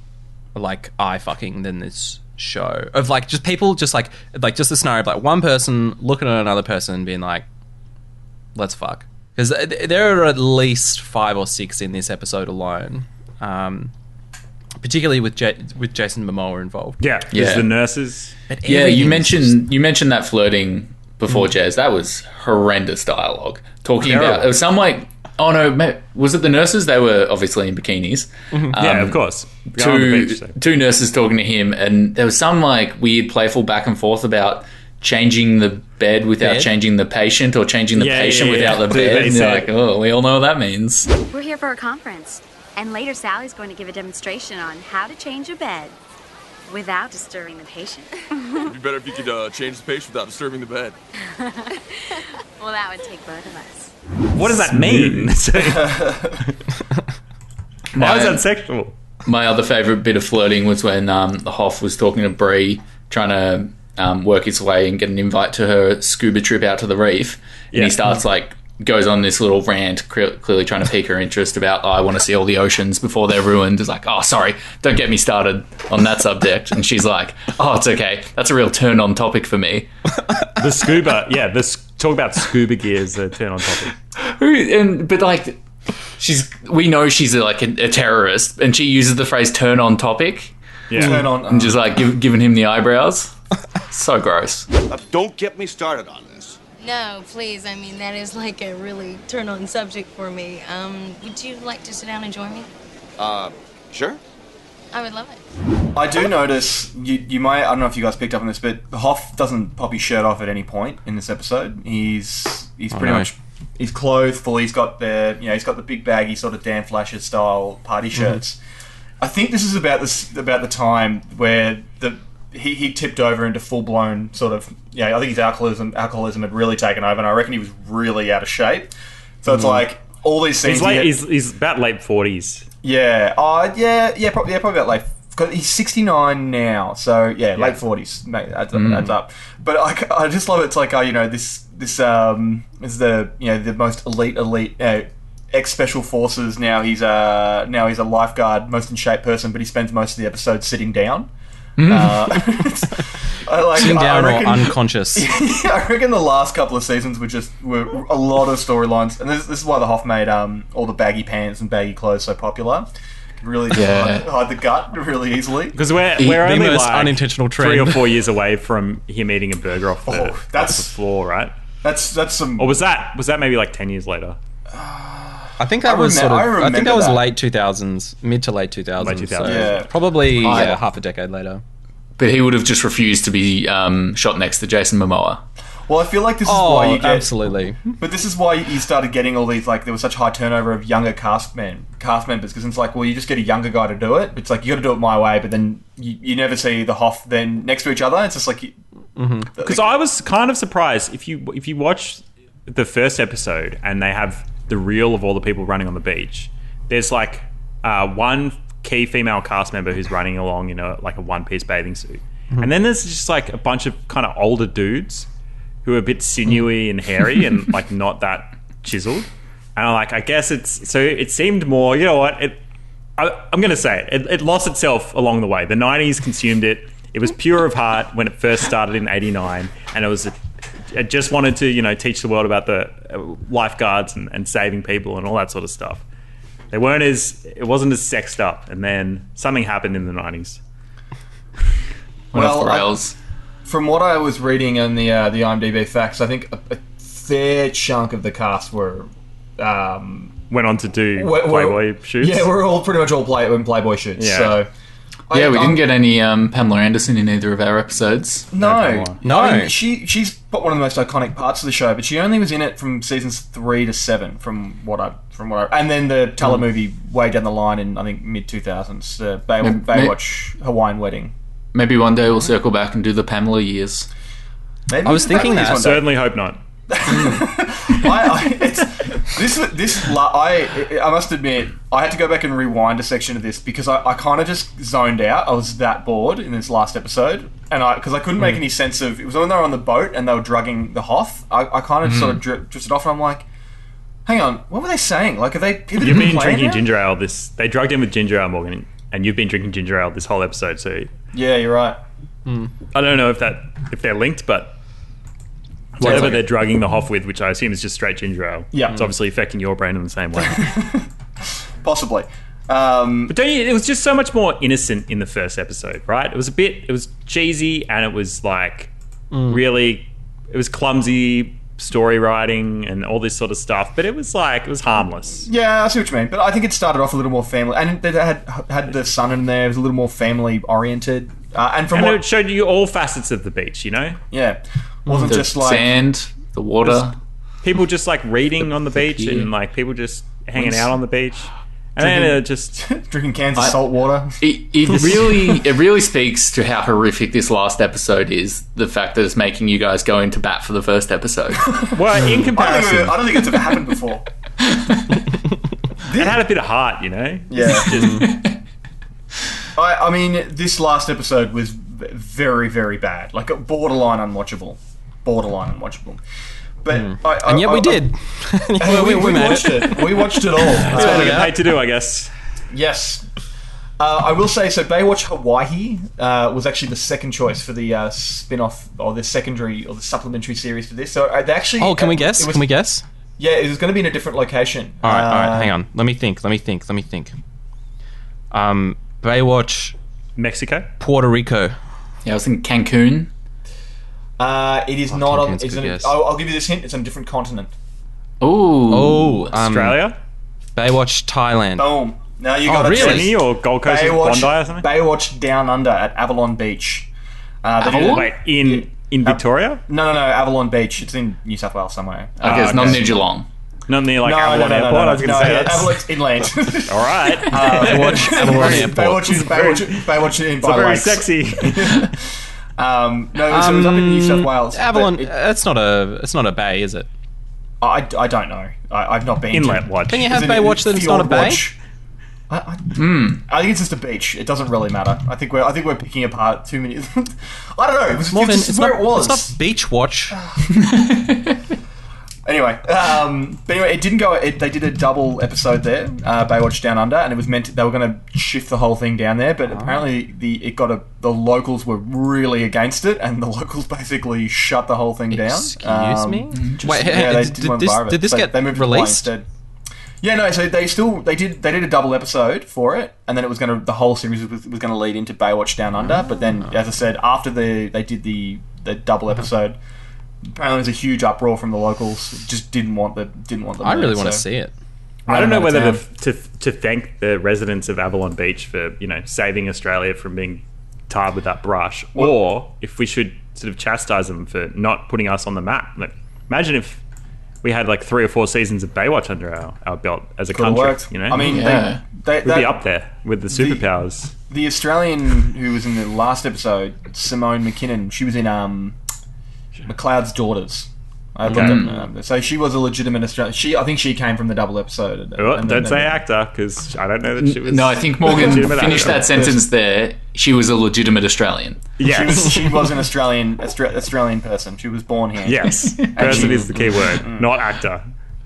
like eye fucking than this show of like just people just like like just a scenario of like one person looking at another person and being like, let's fuck? Because there are at least five or six in this episode alone. Um, particularly with J- with Jason Momoa involved. yeah, Yeah. there's the nurses. But Yeah, you everything's mentioned you mentioned that flirting before, Jez. That was horrendous dialogue. Talking Terrible. about it was some like Oh no, ma- was it the nurses? They were obviously in bikinis. Mm-hmm. Um, yeah, of course. Two, on the beach, so. two nurses talking to him, and there was some like weird, playful back and forth about changing the bed without Bed? changing the patient, or changing the Yeah, patient yeah, without yeah. the They bed. And said- they're like, oh, we all know what that means. We're here for a conference, and later Sally's going to give a demonstration on how to change a bed without disturbing the patient. It'd be better if you could uh, change the patient without disturbing the bed. Well, that would take both of us. What does that mean? Why is No, that sexual? My other favourite bit of flirting was when um, Hoff was talking to Bree, trying to um, work his way and get an invite to her scuba trip out to the reef. And Yeah. he starts like goes on this little rant, cre- clearly trying to pique her interest about, oh, I want to see all the oceans before they're ruined. It's like, oh, sorry, don't get me started on that subject. And she's like, oh, it's okay. That's a real turn-on topic for me. The scuba, yeah, this talk about scuba gear is a turn on topic. Who and but like, she's we know she's a, like a, a terrorist, and she uses the phrase "turn-on topic." Yeah. Turn on. And just like give, giving him the eyebrows. So gross. Uh, don't get me started on this. No, please. I mean, that is like a really turn-on subject for me. Um, would you like to sit down and join me? Uh, sure. I would love it. I do notice you. You might. I don't know if you guys picked up on this, but Hoff doesn't pop his shirt off at any point in this episode. He's he's Oh, pretty no. much he's clothed fully. He's got the you know he's got the big baggy sort of Dan Flasher style party shirts. I think this is about this about the time where the he, he tipped over into full blown sort of yeah. I think his alcoholism alcoholism had really taken over, and I reckon he was really out of shape. So it's Mhm. like all these scenes. He's, late, he had- he's, he's about late forties. yeah. Uh, yeah. Yeah. Probably. Yeah. Probably about like. Cause he's sixty-nine now, so yeah, Yeah. late forties. Mate, adds up. Mm. Adds up. But I, I just love it. It's like, oh, you know, this this um is the you know the most elite elite uh, ex special forces. Now he's a now he's a lifeguard, most in shape person, but he spends most of the episode sitting down. Mm. Uh, I like, Sitting down I reckon, or unconscious. I reckon the last couple of seasons were just were a lot of storylines, and this, this is why the Hoff made um all the baggy pants and baggy clothes so popular. Really Yeah. hide, hide the gut really easily. Because we're, The- we're the only most like unintentional three trend. or four years away from him eating a burger off the, Oh, off that's- the floor, right? That's that's some. Or was that was that maybe like ten years later? I think that I was remem- sort of. I I, think remember that was that. late two thousands, mid to late two thousands. Late two thousands. So Yeah. probably I- yeah, half a decade later. But he would have just refused to be um, shot next to Jason Momoa. Well, I feel like this is Oh, why you get. absolutely. But this is why you started getting all these like there was such high turnover of younger cast men cast members because it's like well you just get a younger guy to do it. It's like you got to do it my way, but then you, you never see the Hoff then next to each other. It's just like you, Because I was kind of surprised if you if you watch the first episode and they have the reel of all the people running on the beach. There's like uh, one key female cast member who's running along in a like a one piece bathing suit, and then there's just like a bunch of kind of older dudes who are a bit sinewy and hairy and like not that chiseled. And I'm like, I guess it's so it seemed more. You know what? It I, I'm going to say it. it. It lost itself along the way. The nineties consumed it. It was pure of heart when it first started in eighty-nine, and it was. It just wanted to, you know, teach the world about the uh, lifeguards and, and saving people and all that sort of stuff. They weren't as. It wasn't as sexed up, and then something happened in the nineties. Went off Well, the I- rails. from what I was reading in the uh, the IMDb facts, I think a, a fair chunk of the cast were. Um, Went on to do We're- we're- Playboy shoots. Yeah, we're all pretty much all play in Playboy shoots. Yeah. So Yeah, I- we I'm- didn't get any um, Pamela Anderson in either of our episodes. No, No. I mean, she she's got one of the most iconic parts of the show, but she only was in it from seasons three to seven, from what I from what I, and then the telemovie way down the line in I think mid two thousands, uh, Bay, Maybe- Baywatch Hawaiian Wedding. Maybe one day we'll circle back and do the Pamela years. Maybe I was thinking Baywatch that. one day. Certainly hope not. I, I, it's, this this la- I I must admit I had to go back and rewind a section of this because I, I kind of just zoned out. I was that bored in this last episode, and I because I couldn't make any sense of it was when they were on the boat and they were drugging the Hoff. I, I kind of sort of dri- drifted off, and I'm like, hang on, what were they saying? Like, are they? Have they You've been playing drinking now? ginger ale. This they drugged him with ginger ale, Morgan, and you've been drinking ginger ale this whole episode. So Yeah, you're right. I don't know if that if they're linked, but whatever like they're it. drugging the Hoff with, which I assume is just straight ginger ale. Yeah. It's obviously affecting your brain in the same way. Possibly. Um, But don't you? It was just so much more innocent in the first episode, right? It was a bit. It was cheesy, and it was like really. It was clumsy, story writing and all this sort of stuff, but it was like, it was harmless. Yeah, I see what you mean. But I think it started off a little more family, and it had had the son in there. It was a little more family oriented, uh, and from and what it showed you all facets of the beach. You know, yeah, wasn't the just like sand, the water, people just like reading on the beach, pier. and like people just hanging Once- out on the beach. And Drinking- then it just drinking cans of I- salt water. It, it really, it really speaks to how horrific this last episode is. The fact that it's making you guys go into bat for the first episode. well, in I don't, comparison, think, I don't think it's ever happened before. it had a bit of heart, you know. Yeah. I, I mean, this last episode was v- very, very bad. Like, borderline unwatchable. Borderline unwatchable. But I, I, And yet I, we did. Hey, we, we we made watched it. it. We watched it all. That's what Uh, we get paid to do, I guess. yes. Uh, I will say, so Baywatch Hawaii uh, was actually the second choice for the uh, spin-off, or the secondary, or the supplementary series for this. So uh, they actually... Oh, can we uh, guess? it was- Can we guess? Yeah, it was going to be in a different location. All right, all Uh, right. Hang on. Let me think. Let me think. Let me think. Um, Baywatch, Mexico, Puerto Rico. Yeah, I was in Cancun. Uh, it is Oh, not on... Cancun's It's good an, guess. I'll, I'll give you this hint. It's on a different continent. Ooh, Oh, um, Australia, Baywatch, Thailand. Boom. Now you Oh, got it. really? Sydney, or Gold Coast, or Baywatch, Bondi, or something. Baywatch Down Under at Avalon Beach. Uh, they did- Avalon? Wait, in in Victoria, No, no, no. Avalon Beach. It's in New South Wales somewhere. Uh, Okay, it's not okay. near Geelong. not near like no, Avalon no, no, Airport. no, no, I was going to no, say no, that's Avalon's inland. all right. Uh, Baywatch, Avalon Airport. Baywatch is Baywatch, Baywatch in It's by not very lakes. sexy. Um, no, so it was up in New South Wales. but Avalon. it- That's not a. It's not a bay, is it? I, I don't know. I, I've not been Inlet to watch. Can you have Is it Baywatch that it's not a Fjord bay? Watch? I, I, I think it's just a beach. It doesn't really matter. I think we're I think we're picking apart too many. I don't know. It was Morgan, just it's where not. it was. It's not Beach Watch. Anyway, um, but anyway, it didn't go. It, they did a double episode there, uh, Baywatch Down Under, and it was meant to, they were going to shift the whole thing down there. But apparently, the it got a the locals were really against it, and the locals basically shut the whole thing down. Excuse Um, me. just- Wait, yeah, they did, didn't want this, bar of it. did this So get they moved to Hawaii released? instead. Yeah, no. So they still they did they did a double episode for it, and then it was going to the whole series was, was going to lead into Baywatch Down Under. But then, as I said, after the they did the the double episode, apparently there was a huge uproar from the locals. Just didn't want the didn't want the. I really want to so- see it. I don't know Ran out whether of to, to to thank the residents of Avalon Beach for, you know, saving Australia from being tarred with that brush, or if we should sort of chastise them for not putting us on the map. Like, imagine if we had like three or four seasons of Baywatch under our, our belt as a Could've country. worked. You know, I mean, Yeah. they, they, we'd that, be up there with the superpowers. The Australian who was in the last episode, Simone McKinnon, she was in um, McLeod's Daughters. I looked Okay. up, um, so she was a legitimate Australian. She, I think she came from the double episode. And, Oh, and don't then- say actor, because I don't know that she was. No, I think Morgan legitimate finished actor. that sentence there. She was a legitimate Australian. She Yes. was, she was an Australian Austra- Australian person. She was born here. Yes. And Person she- is the key word, not actor.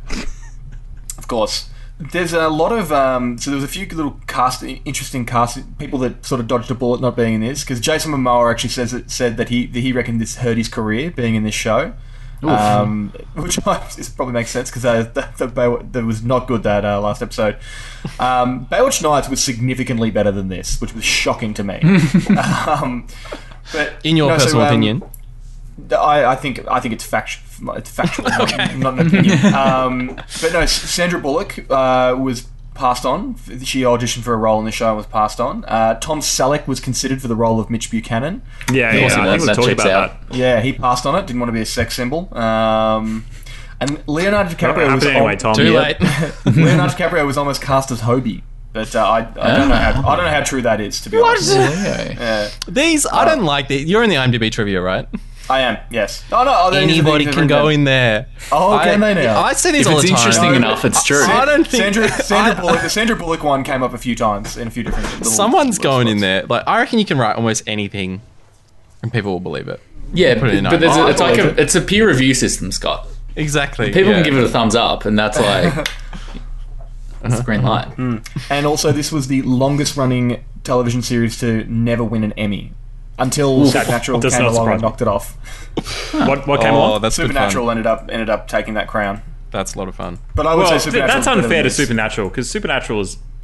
Of course. There's a lot of um, so there was a few little cast, interesting cast people that sort of dodged a bullet not being in this, because Jason Momoa actually says it, said that he that he reckoned this hurt his career being in this show, um, which is, probably makes sense because uh, that, that, Baywatch- that was not good that uh, last episode. Um, Baywatch Nights was significantly better than this, which was shocking to me. um, but In your no, so, personal um, opinion, I, I think I think it's factual. It's factual, not, not an opinion. Um, but no, Sandra Bullock uh, was passed on. She auditioned for a role in the show and was passed on. Uh, Tom Selleck was considered for the role of Mitch Buchanan. Yeah, Of yeah, course he I was. think we That talked checks about out. that. Yeah, he passed on it. Didn't want to be a sex symbol. Um, and Leonardo DiCaprio Happened was anyway, al- Tom. too Yeah. late. Leonardo DiCaprio was almost cast as Hobie. But uh, I, I don't know how I don't know how true that is, to be What? honest. Yeah. Yeah, These, I don't like these. You're in the IMDb trivia, right? I am. Yes. Oh no. Oh, these are the Anybody things can I've go written in there. Oh, can I, they now? I see these If all it's the time. interesting No, enough, it's true. I don't think Sandra, Sandra I- Bullock. The Sandra Bullock one came up a few times in a few different. Little, Someone's little going in spots. there. Like, I reckon you can write almost anything, and people will believe it. Yeah, Put it in but there's Oh, a, I it's like believe a, it. it's a peer review system, Scott. Exactly. People yeah. can give it a thumbs up, and that's like that's the green light. And also, this was the longest-running television series to never win an Emmy until Supernatural does came not along surprise and me. knocked it off. What, what came Oh, along? that's good Supernatural fun. ended up ended up taking that crown. That's a lot of fun. But I would Well, say th- Supernatural. that's unfair to Supernatural, because Supernatural is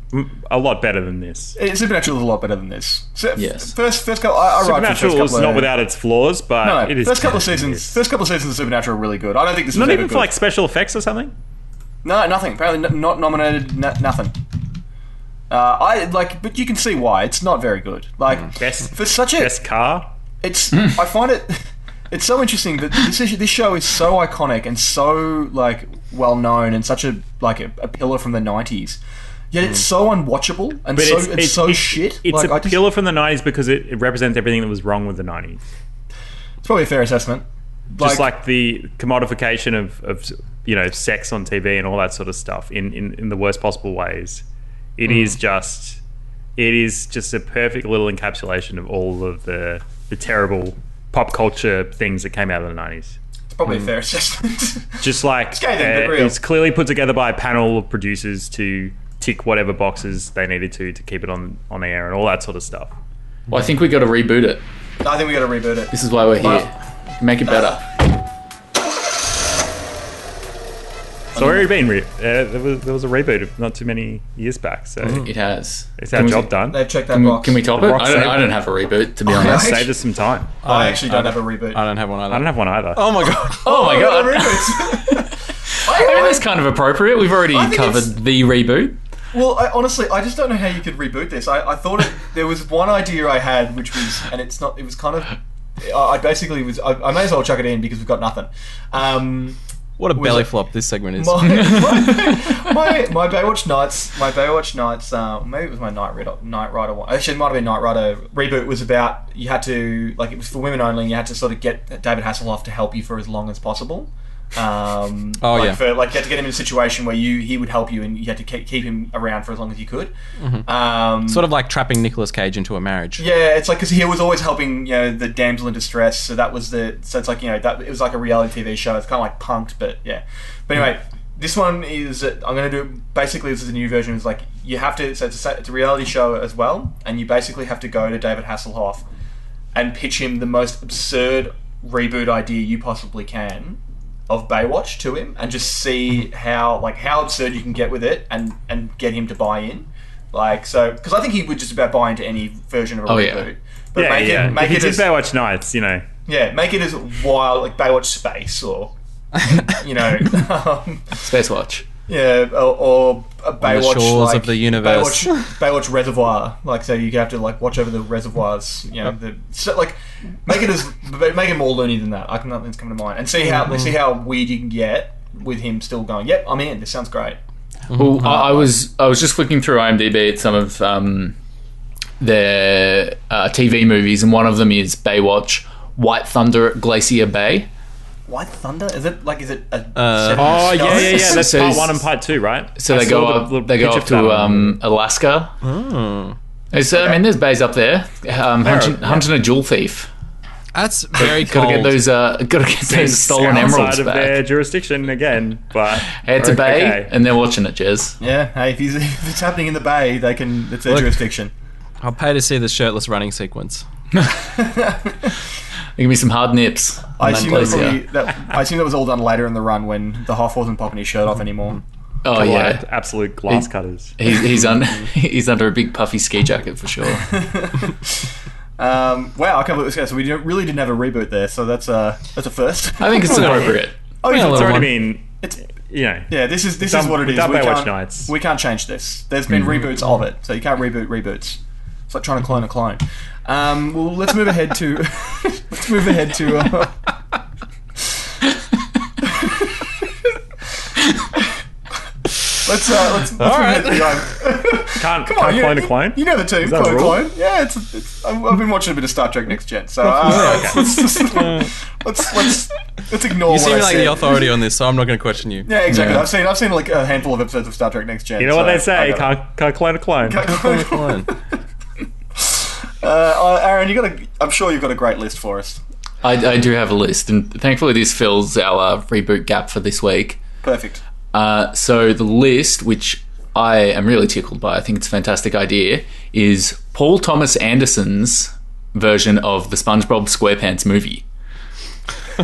a lot better than this. It, Supernatural is a lot better than this. So, Yes. First, first couple. I, I Supernatural first is couple not of, without its flaws, but No, no. it is First couple of better than seasons. this. First couple of seasons of Supernatural are really good. I don't think this was Not ever even good. for like special effects or something. No, nothing. Apparently, n- not nominated. N- nothing. Uh, I like, but you can see why it's not very good. Like Best for such a best car. It's. I find it. It's so interesting that this is, this show is so iconic and so like well known and such a like a, a pillar from the nineties. Yet it's so unwatchable and But so it's, it's, it's so it's, shit. It's like, a I just, pillar from the nineties because it, it represents everything that was wrong with the nineties. It's probably a fair assessment. Just like the commodification of, of you know sex on T V and all that sort of stuff in, in, in the worst possible ways. It Mm. is just it is just a perfect little encapsulation of all of the the terrible pop culture things that came out of the nineties. It's probably a fair assessment. Just like It's scathing, but uh, real. it's clearly put together by a panel of producers to tick whatever boxes they needed to to keep it on on air and all that sort of stuff. Well, I think we got to reboot it. I think we got to reboot it. This is why we're here. Well, Make it better. It's already been re- uh, there was there was a reboot of not too many years back, so It has. it's our Can we- job done. They've checked that Can we, box. can we top The it? Rock I don't, saved I it. don't have a reboot, to be Oh, honest. yeah. Saved us some time. I actually don't have a reboot. I don't have one either. I don't have one either. Oh my god. Oh my I god. got reboots. I mean, that's kind of appropriate. We've already I think covered it's- the reboot. Well, I, honestly, I just don't know how you could reboot this. I, I thought it, there was one idea I had, which was, and it's not. It was kind of. I I basically was. I, I may as well chuck it in because we've got nothing. Um, What a was belly it- flop this segment is. my, my, my, my Baywatch Nights, my Baywatch Nights, uh, maybe it was my Night Rider, Night Rider one. Actually, it might have been Night Rider reboot. Was about you had to like it was for women only. And you had to sort of get David Hasselhoff to help you for as long as possible. Um, Oh, like yeah. For, like you had to get him in a situation where you he would help you, and you had to keep, keep him around for as long as you could. Mhm. Um, Sort of like trapping Nicolas Cage into a marriage. yeah, it's like because he was always helping, you know, the damsel in distress. So that was the. So it's like you know that it was like a reality T V show. It's kind of like Punked, but yeah. But anyway, this one is. I'm going to do basically this is a new version. It's like you have to. So it's a, it's a reality show as well, and you basically have to go to David Hasselhoff and pitch him the most absurd reboot idea you possibly can of Baywatch to him, and just see how like how absurd you can get with it, and and get him to buy in. Like so, because I think he would just about buy into any version of a Oh, reboot. yeah. But yeah, make yeah. it make if you it did as Baywatch Nights, you know. yeah, make it as wild like Baywatch Space or you know um, Space Watch. yeah or, or a Baywatch shores like, of the universe. Baywatch, Baywatch Reservoir, like so you have to like watch over the reservoirs. You know, the so, like make it as make it more loony than that. I can nothing's coming to mind, and see how see how weird you can get with him still going. Yep, I'm in. This sounds great. Well, I, I was I was just flicking through IMDb at some of um, their uh, T V movies, and one of them is Baywatch: White Thunder at Glacier Bay. White Thunder? Is it like is it a Uh, set in Oh stone? yeah, yeah, yeah. That's So part it's- one and part two, right? So I they saw go the up. little They go picture up for that to one. um, Alaska. Oh. It's, uh, I mean, there's bays up there. Um, hunting, yeah. hunting a jewel thief. That's very Got to cold. get those. Uh, Got to get those stolen outside emeralds of back. their jurisdiction again, but Hey, it's a bay, okay. and they're watching it, Jez. Yeah, hey, if, he's, if it's happening in the bay, they can. It's their Look. jurisdiction. I'll pay to see the shirtless running sequence. There can be some hard nips. I on that assume, that was glacier. probably, that, I assume that was all done later in the run when the Hoff wasn't popping his shirt off anymore. Oh Couple yeah, of absolute glass He's- cutters. He's he's, un- he's under a big puffy ski jacket for sure. Um, wow, I can't believe this. So we didn't, really didn't have a reboot there, so that's a that's a first. I think it's appropriate. Oh, Yeah, yeah, a It's little already one. been, it's you know. yeah. This is this Done- is what it is. done We Baywatch can't, Nights. we can't change this. There's been Mm-hmm. reboots of it, so you can't reboot reboots. It's like trying to clone a clone. Um, well, let's move ahead to let's move ahead to. Uh, Let's uh, let's, let's All right. move ahead to, um, Can't, Come can't on, you, clone a you- clone? You know the team, Is that a clone a rule? clone. Yeah, it's, it's. I've I've been watching a bit of Star Trek Next Gen, so uh, Okay. let's, let's, let's let's let's ignore. You what seem I like said. the authority on this, so I'm not going to question you. Yeah, exactly. Yeah. I've seen I've seen like a handful of episodes of Star Trek Next Gen. You know what so they say? I got it. Can't, can't clone a clone. Can't Clone a clone- clone. Uh, uh, Aaron, you got a. I'm sure you've got a great list for us. I, I do have a list, and thankfully this fills our uh, reboot gap for this week. Perfect. Uh, so the list, which I am really tickled by, I think it's a fantastic idea, is Paul Thomas Anderson's version of the SpongeBob SquarePants movie.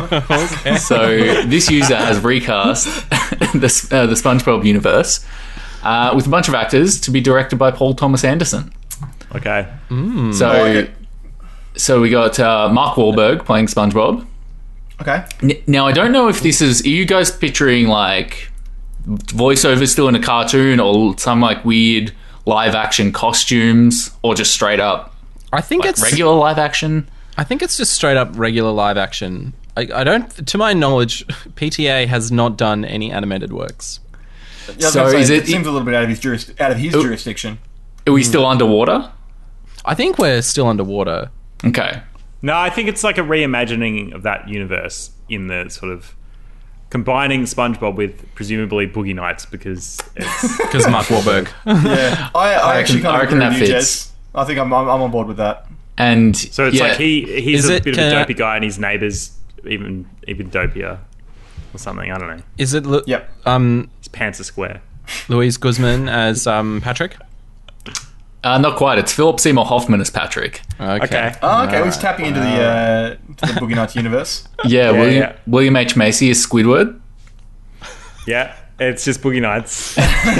Okay. So this user has recast the, uh, the SpongeBob universe uh, with a bunch of actors to be directed by Paul Thomas Anderson. Okay. Mm. So, I like it. so we got uh, Mark Wahlberg playing SpongeBob. Okay. N- now, I don't know if this is... Are you guys picturing, like, voiceover still in a cartoon or some, like, weird live-action costumes or just straight up I think like, it's regular live-action? I think it's just straight up regular live action. I, I don't... To my knowledge, P T A has not done any animated works. Yeah, I was So gonna say, is it- it seems a little bit out of his, juris, out of his Oh. jurisdiction. Are we still underwater? I think we're still underwater. Okay. No, I think it's like a reimagining of that universe in the sort of combining SpongeBob with presumably Boogie Nights because it's Because Mark Wahlberg. Yeah, I, I, I actually reckon- kind I of reckon agree that with you, fits. Jez. I think I'm, I'm I'm on board with that. And so it's yeah. like he he's Is a it- bit of a can I- dopey guy and his neighbours even even dopier or something. I don't know. Is it... Lu- Yep. Um, His pants are square. Luis Guzman as um, Patrick? Uh, not quite. It's Philip Seymour Hoffman as Patrick. Okay. Okay. Oh, okay, All he's right. tapping into the uh, to the Boogie Nights universe. Yeah, Yeah, William, yeah. William H. Macy as Squidward. Yeah, it's just Boogie Nights.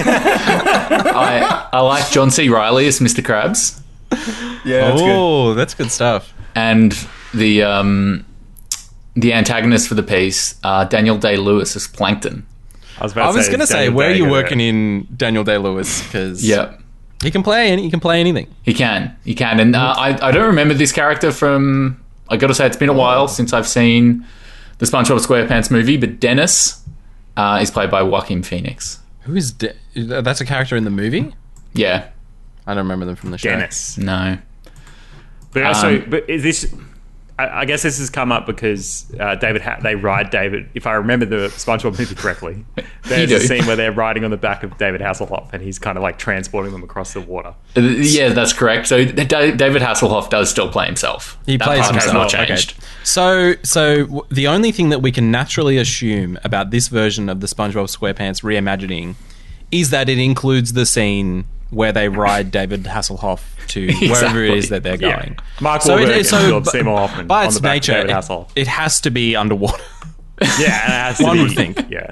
I, I like John C. Reilly as Mister Krabs. Yeah, that's good. Oh, that's good stuff. And the um, the antagonist for the piece, uh, Daniel Day-Lewis as Plankton. I was, about I was to going to say, Daniel where are Day you got working it. in Daniel Day-Lewis? Because Yeah, he can play any, he can play anything. he can. He can. And uh, I, I don't remember this character from... I got to say, it's been a while since I've seen the SpongeBob SquarePants movie, but Dennis uh, is played by Joaquin Phoenix. Who is... De- that's a character in the movie? Yeah. I don't remember them from the show. Dennis. No. But also, Um, but is this? I, I guess this has come up because uh, David. Ha- they ride David. If I remember the SpongeBob movie correctly, there's do. a scene where they're riding on the back of David Hasselhoff, and he's kind of like transporting them across the water. Uh, Yeah, that's correct. So Da- David Hasselhoff does still play himself. He That plays part has himself. not Okay. changed. So, so w- the only thing that we can naturally assume about this version of the SpongeBob SquarePants reimagining is that it includes the scene where they ride David Hasselhoff to wherever it is that they're Yeah. going. Mark So it Wahlberg is- and so Philip b- Seymour Hoffman by on its the back nature, of David it, Hasselhoff. it has to be underwater. Yeah, and it has to One be- would think. Yeah.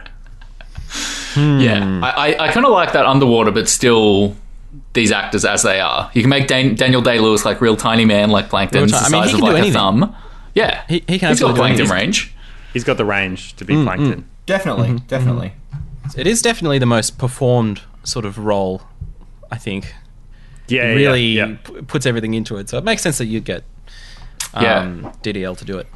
Yeah, I, I, I kind of like that underwater, but still these actors as they are. You can make Dan- Daniel Day-Lewis like real tiny man, like Plankton, Real the ti- I mean, size he of can do like a anything. thumb. Yeah, He, he can he's got absolutely do Plankton anything. range. He's got the range to be Mm, Plankton. Definitely, definitely. It is definitely the most performed sort of role, I think. Yeah, It yeah, really yeah. p- puts everything into it. So it makes sense that you'd get Yeah. um, D D L to do it.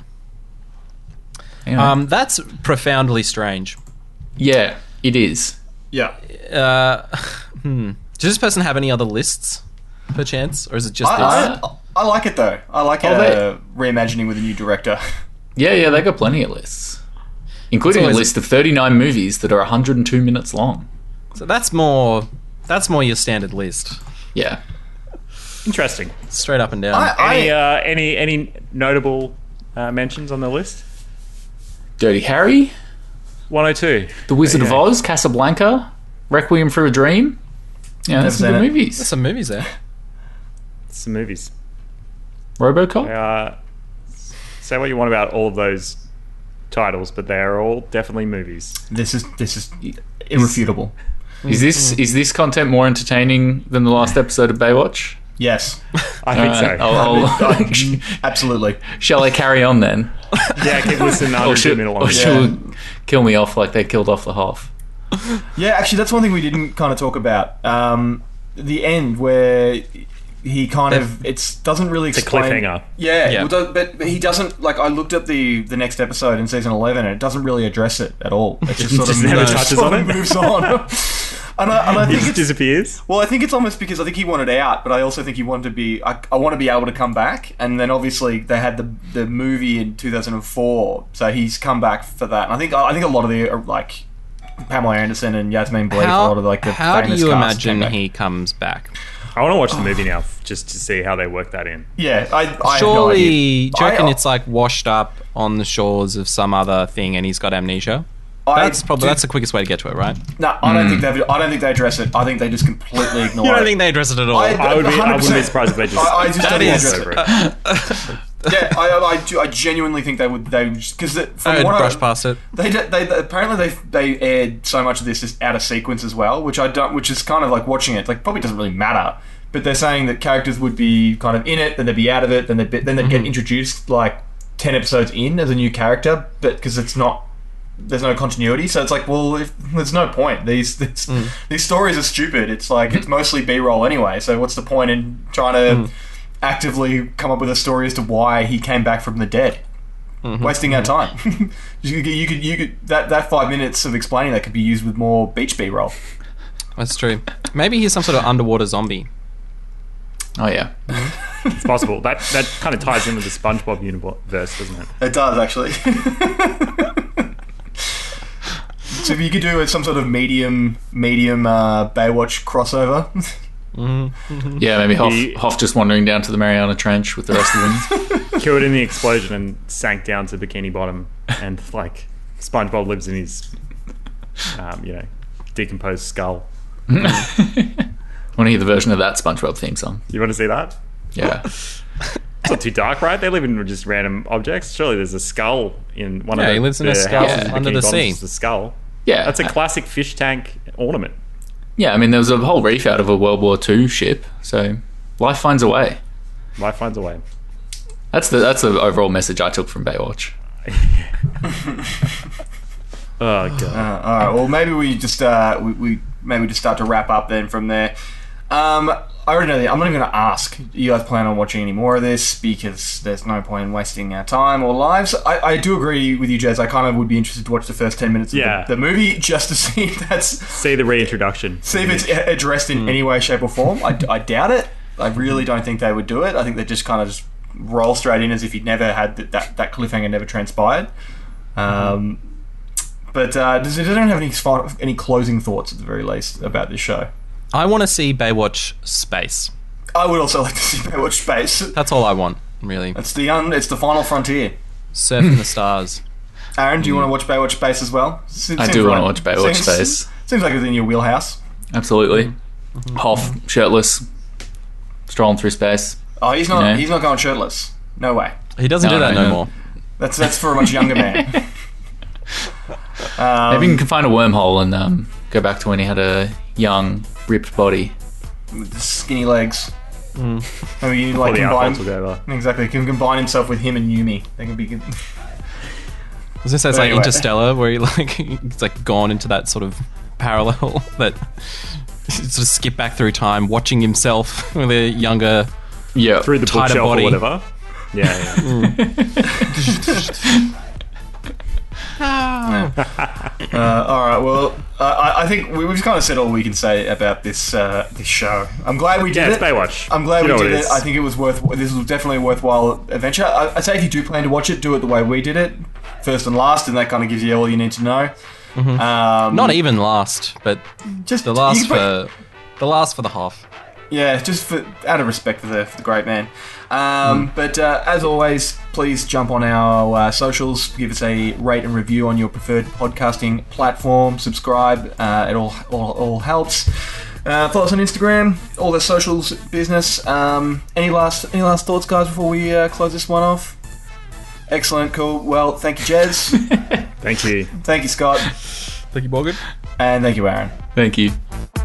Anyway. Um, that's profoundly strange. Yeah, it is. Yeah. Uh, hmm. Does this person have any other lists, perchance? Or is it just this? I, I, I like it though. I like Oh, uh, reimagining with a new director. Yeah, yeah, they got plenty of lists, including a always- list of thirty-nine movies that are one hundred two minutes long. So that's more. That's more your standard list. Yeah. Interesting. Straight up and down. I- Any uh, any any notable uh, mentions on the list? Dirty Harry, one oh two. The Wizard of Yeah. Oz, Casablanca, Requiem for a Dream. Yeah, that's some Never good seen it. movies. There's some movies there. Some movies. RoboCop. Uh, say what you want about all of those titles, but they are all definitely movies. This is this is irrefutable. Is this is this content more entertaining than the last episode of Baywatch? Yes, I think Alright, so. I'll- I'll- absolutely. Shall I carry on then? Yeah, keep listening. Or should, minute or long. should we kill me off like they killed off the Hoff? Yeah, actually, that's one thing we didn't kind of talk about. Um, the end where he kind of it doesn't really It's a explain. cliffhanger. Yeah, Yeah. well, do- but, but he doesn't like. I looked at the the next episode in season eleven, and it doesn't really address it at all. It just sort Just of never moves, touches sort on of it? moves on. And I, and I He think just it's, disappears. well, I think it's almost because I think he wanted out, but I also think he wanted to be. I, I want to be able to come back, and then obviously they had the the movie in two thousand four, so he's come back for that. And I think I think a lot of the uh, like Pamela Anderson and Yasmin Bleeth, a lot of like the how do famous you cast imagine came back. he comes back? I want to watch the movie now just to see how they work that in. Yeah, I, I Surely, have no idea. do you reckon I- it's like washed up on the shores of some other thing, and he's got amnesia? I That's probably do- that's the quickest way to get to it, right? No, I don't think they. I don't think they address it. I think they just completely ignore You don't it. think they address it at all? I- I would be. I wouldn't be one hundred percent. surprised if they just. I, I just That don't think they is- address it. Yeah, I, I, do, I genuinely think they would. They because from I'd what brush I, past it. They, they, they apparently they they aired so much of this just out of sequence as well, which I don't. Which is kind of like watching it. Like probably doesn't really matter. But they're saying that characters would be kind of in it, then they'd be out of it, then they'd be, then they'd mm-hmm. get introduced like ten episodes in as a new character, but because it's not. There's no continuity, so it's like, well, if, there's no point. These this, mm. these stories are stupid. It's like it's mostly B-roll anyway. So what's the point in trying to mm. actively come up with a story as to why he came back from the dead? Mm-hmm. Wasting our time. you, could, you could, you could that that five minutes of explaining that could be used with more beach B-roll. That's true. Maybe he's some sort of underwater zombie. Oh yeah, it's possible. That that kind of ties in with the SpongeBob universe, doesn't it? It does actually. So if you could do some sort of medium, medium uh, Baywatch crossover. Mm-hmm. Yeah, maybe Hoff, He- Hoff just wandering down to the Mariana Trench with the rest of them. Killed in the explosion and sank down to Bikini Bottom, and like SpongeBob lives in his, um, you know, decomposed skull. Want to hear the version of that SpongeBob theme song? You want to see that? Yeah. It's not too dark, right? They live in just random objects. Surely there's a skull in one Yeah, of the he lives in a the skull houses in under Bikini the Bottom, sea. just a skull. Yeah. That's a classic fish tank ornament. Yeah, I mean, there was a whole reef out of a World War Two ship, so life finds a way. Life finds a way. That's the that's the overall message I took from Baywatch. Oh god. Uh, all right. Well, maybe we just uh, we, we maybe we just start to wrap up then from there. Um, I already know that. I'm not even going to ask. You guys plan on watching any more of this because there's no point in wasting our time or lives. I, I do agree with you, Jez. I kind of would be interested to watch the first ten minutes of Yeah. the, the movie just to see if that's See the reintroduction. see if it's addressed in any way, shape, or form. I, I doubt it. I really don't think they would do it. I think they just kind of just roll straight in as if he'd never had that that, that cliffhanger never transpired. Um, but uh, does it don't have any final- any closing thoughts at the very least about this show? I want to see Baywatch Space. I would also like to see Baywatch Space. That's all I want, really. It's the un, it's the final frontier. Surfing the stars. Aaron, do you want to watch Baywatch Space as well? Se- I seems do right. want to watch Baywatch seems, Space. Seems like it's in your wheelhouse. Absolutely. Mm-hmm. Hoff, shirtless, strolling through space. Oh, he's not. You know? He's not going shirtless. No way. He doesn't No, do that no, no no. more. That's that's for a much younger man. um, Maybe you can find a wormhole and um, go back to when he had a young, ripped body. with the skinny legs. Mm. Maybe you Pull like the combine. outfalls together. Exactly, he can combine himself with him and Yumi. They can be. Good. I was gonna say it's But like anyway. Interstellar, where he like he's like gone into that sort of parallel that sort of skip back through time, watching himself with a younger, yeah, Through the tighter bookshelf body. or whatever. Yeah, yeah. Uh, all right. Well, uh, I, I think we, we've kind of said all we can say about this uh, this show. I'm glad we did Yeah, it. it's Baywatch. I'm glad You we know what did it it. is. I think it was worth. This was definitely a worthwhile adventure. I, I'd say if you do plan to watch it, do it the way we did it, first and last, and that kind of gives you all you need to know. Mhm. Um, not even last, but just the last you can for the last for the half. Yeah, just for out of respect for the, for the great man. Um, But uh, as always, please jump on our uh, socials, give us a rate and review on your preferred podcasting platform, subscribe, uh, it all, all, all helps. Uh, follow us on Instagram, all the socials business. Um, any last any last thoughts, guys, before we uh, close this one off? Excellent, cool. Well, thank you, Jez. Thank you. Thank you, Scott. Thank you, Morgan. And thank you, Aaron. Thank you.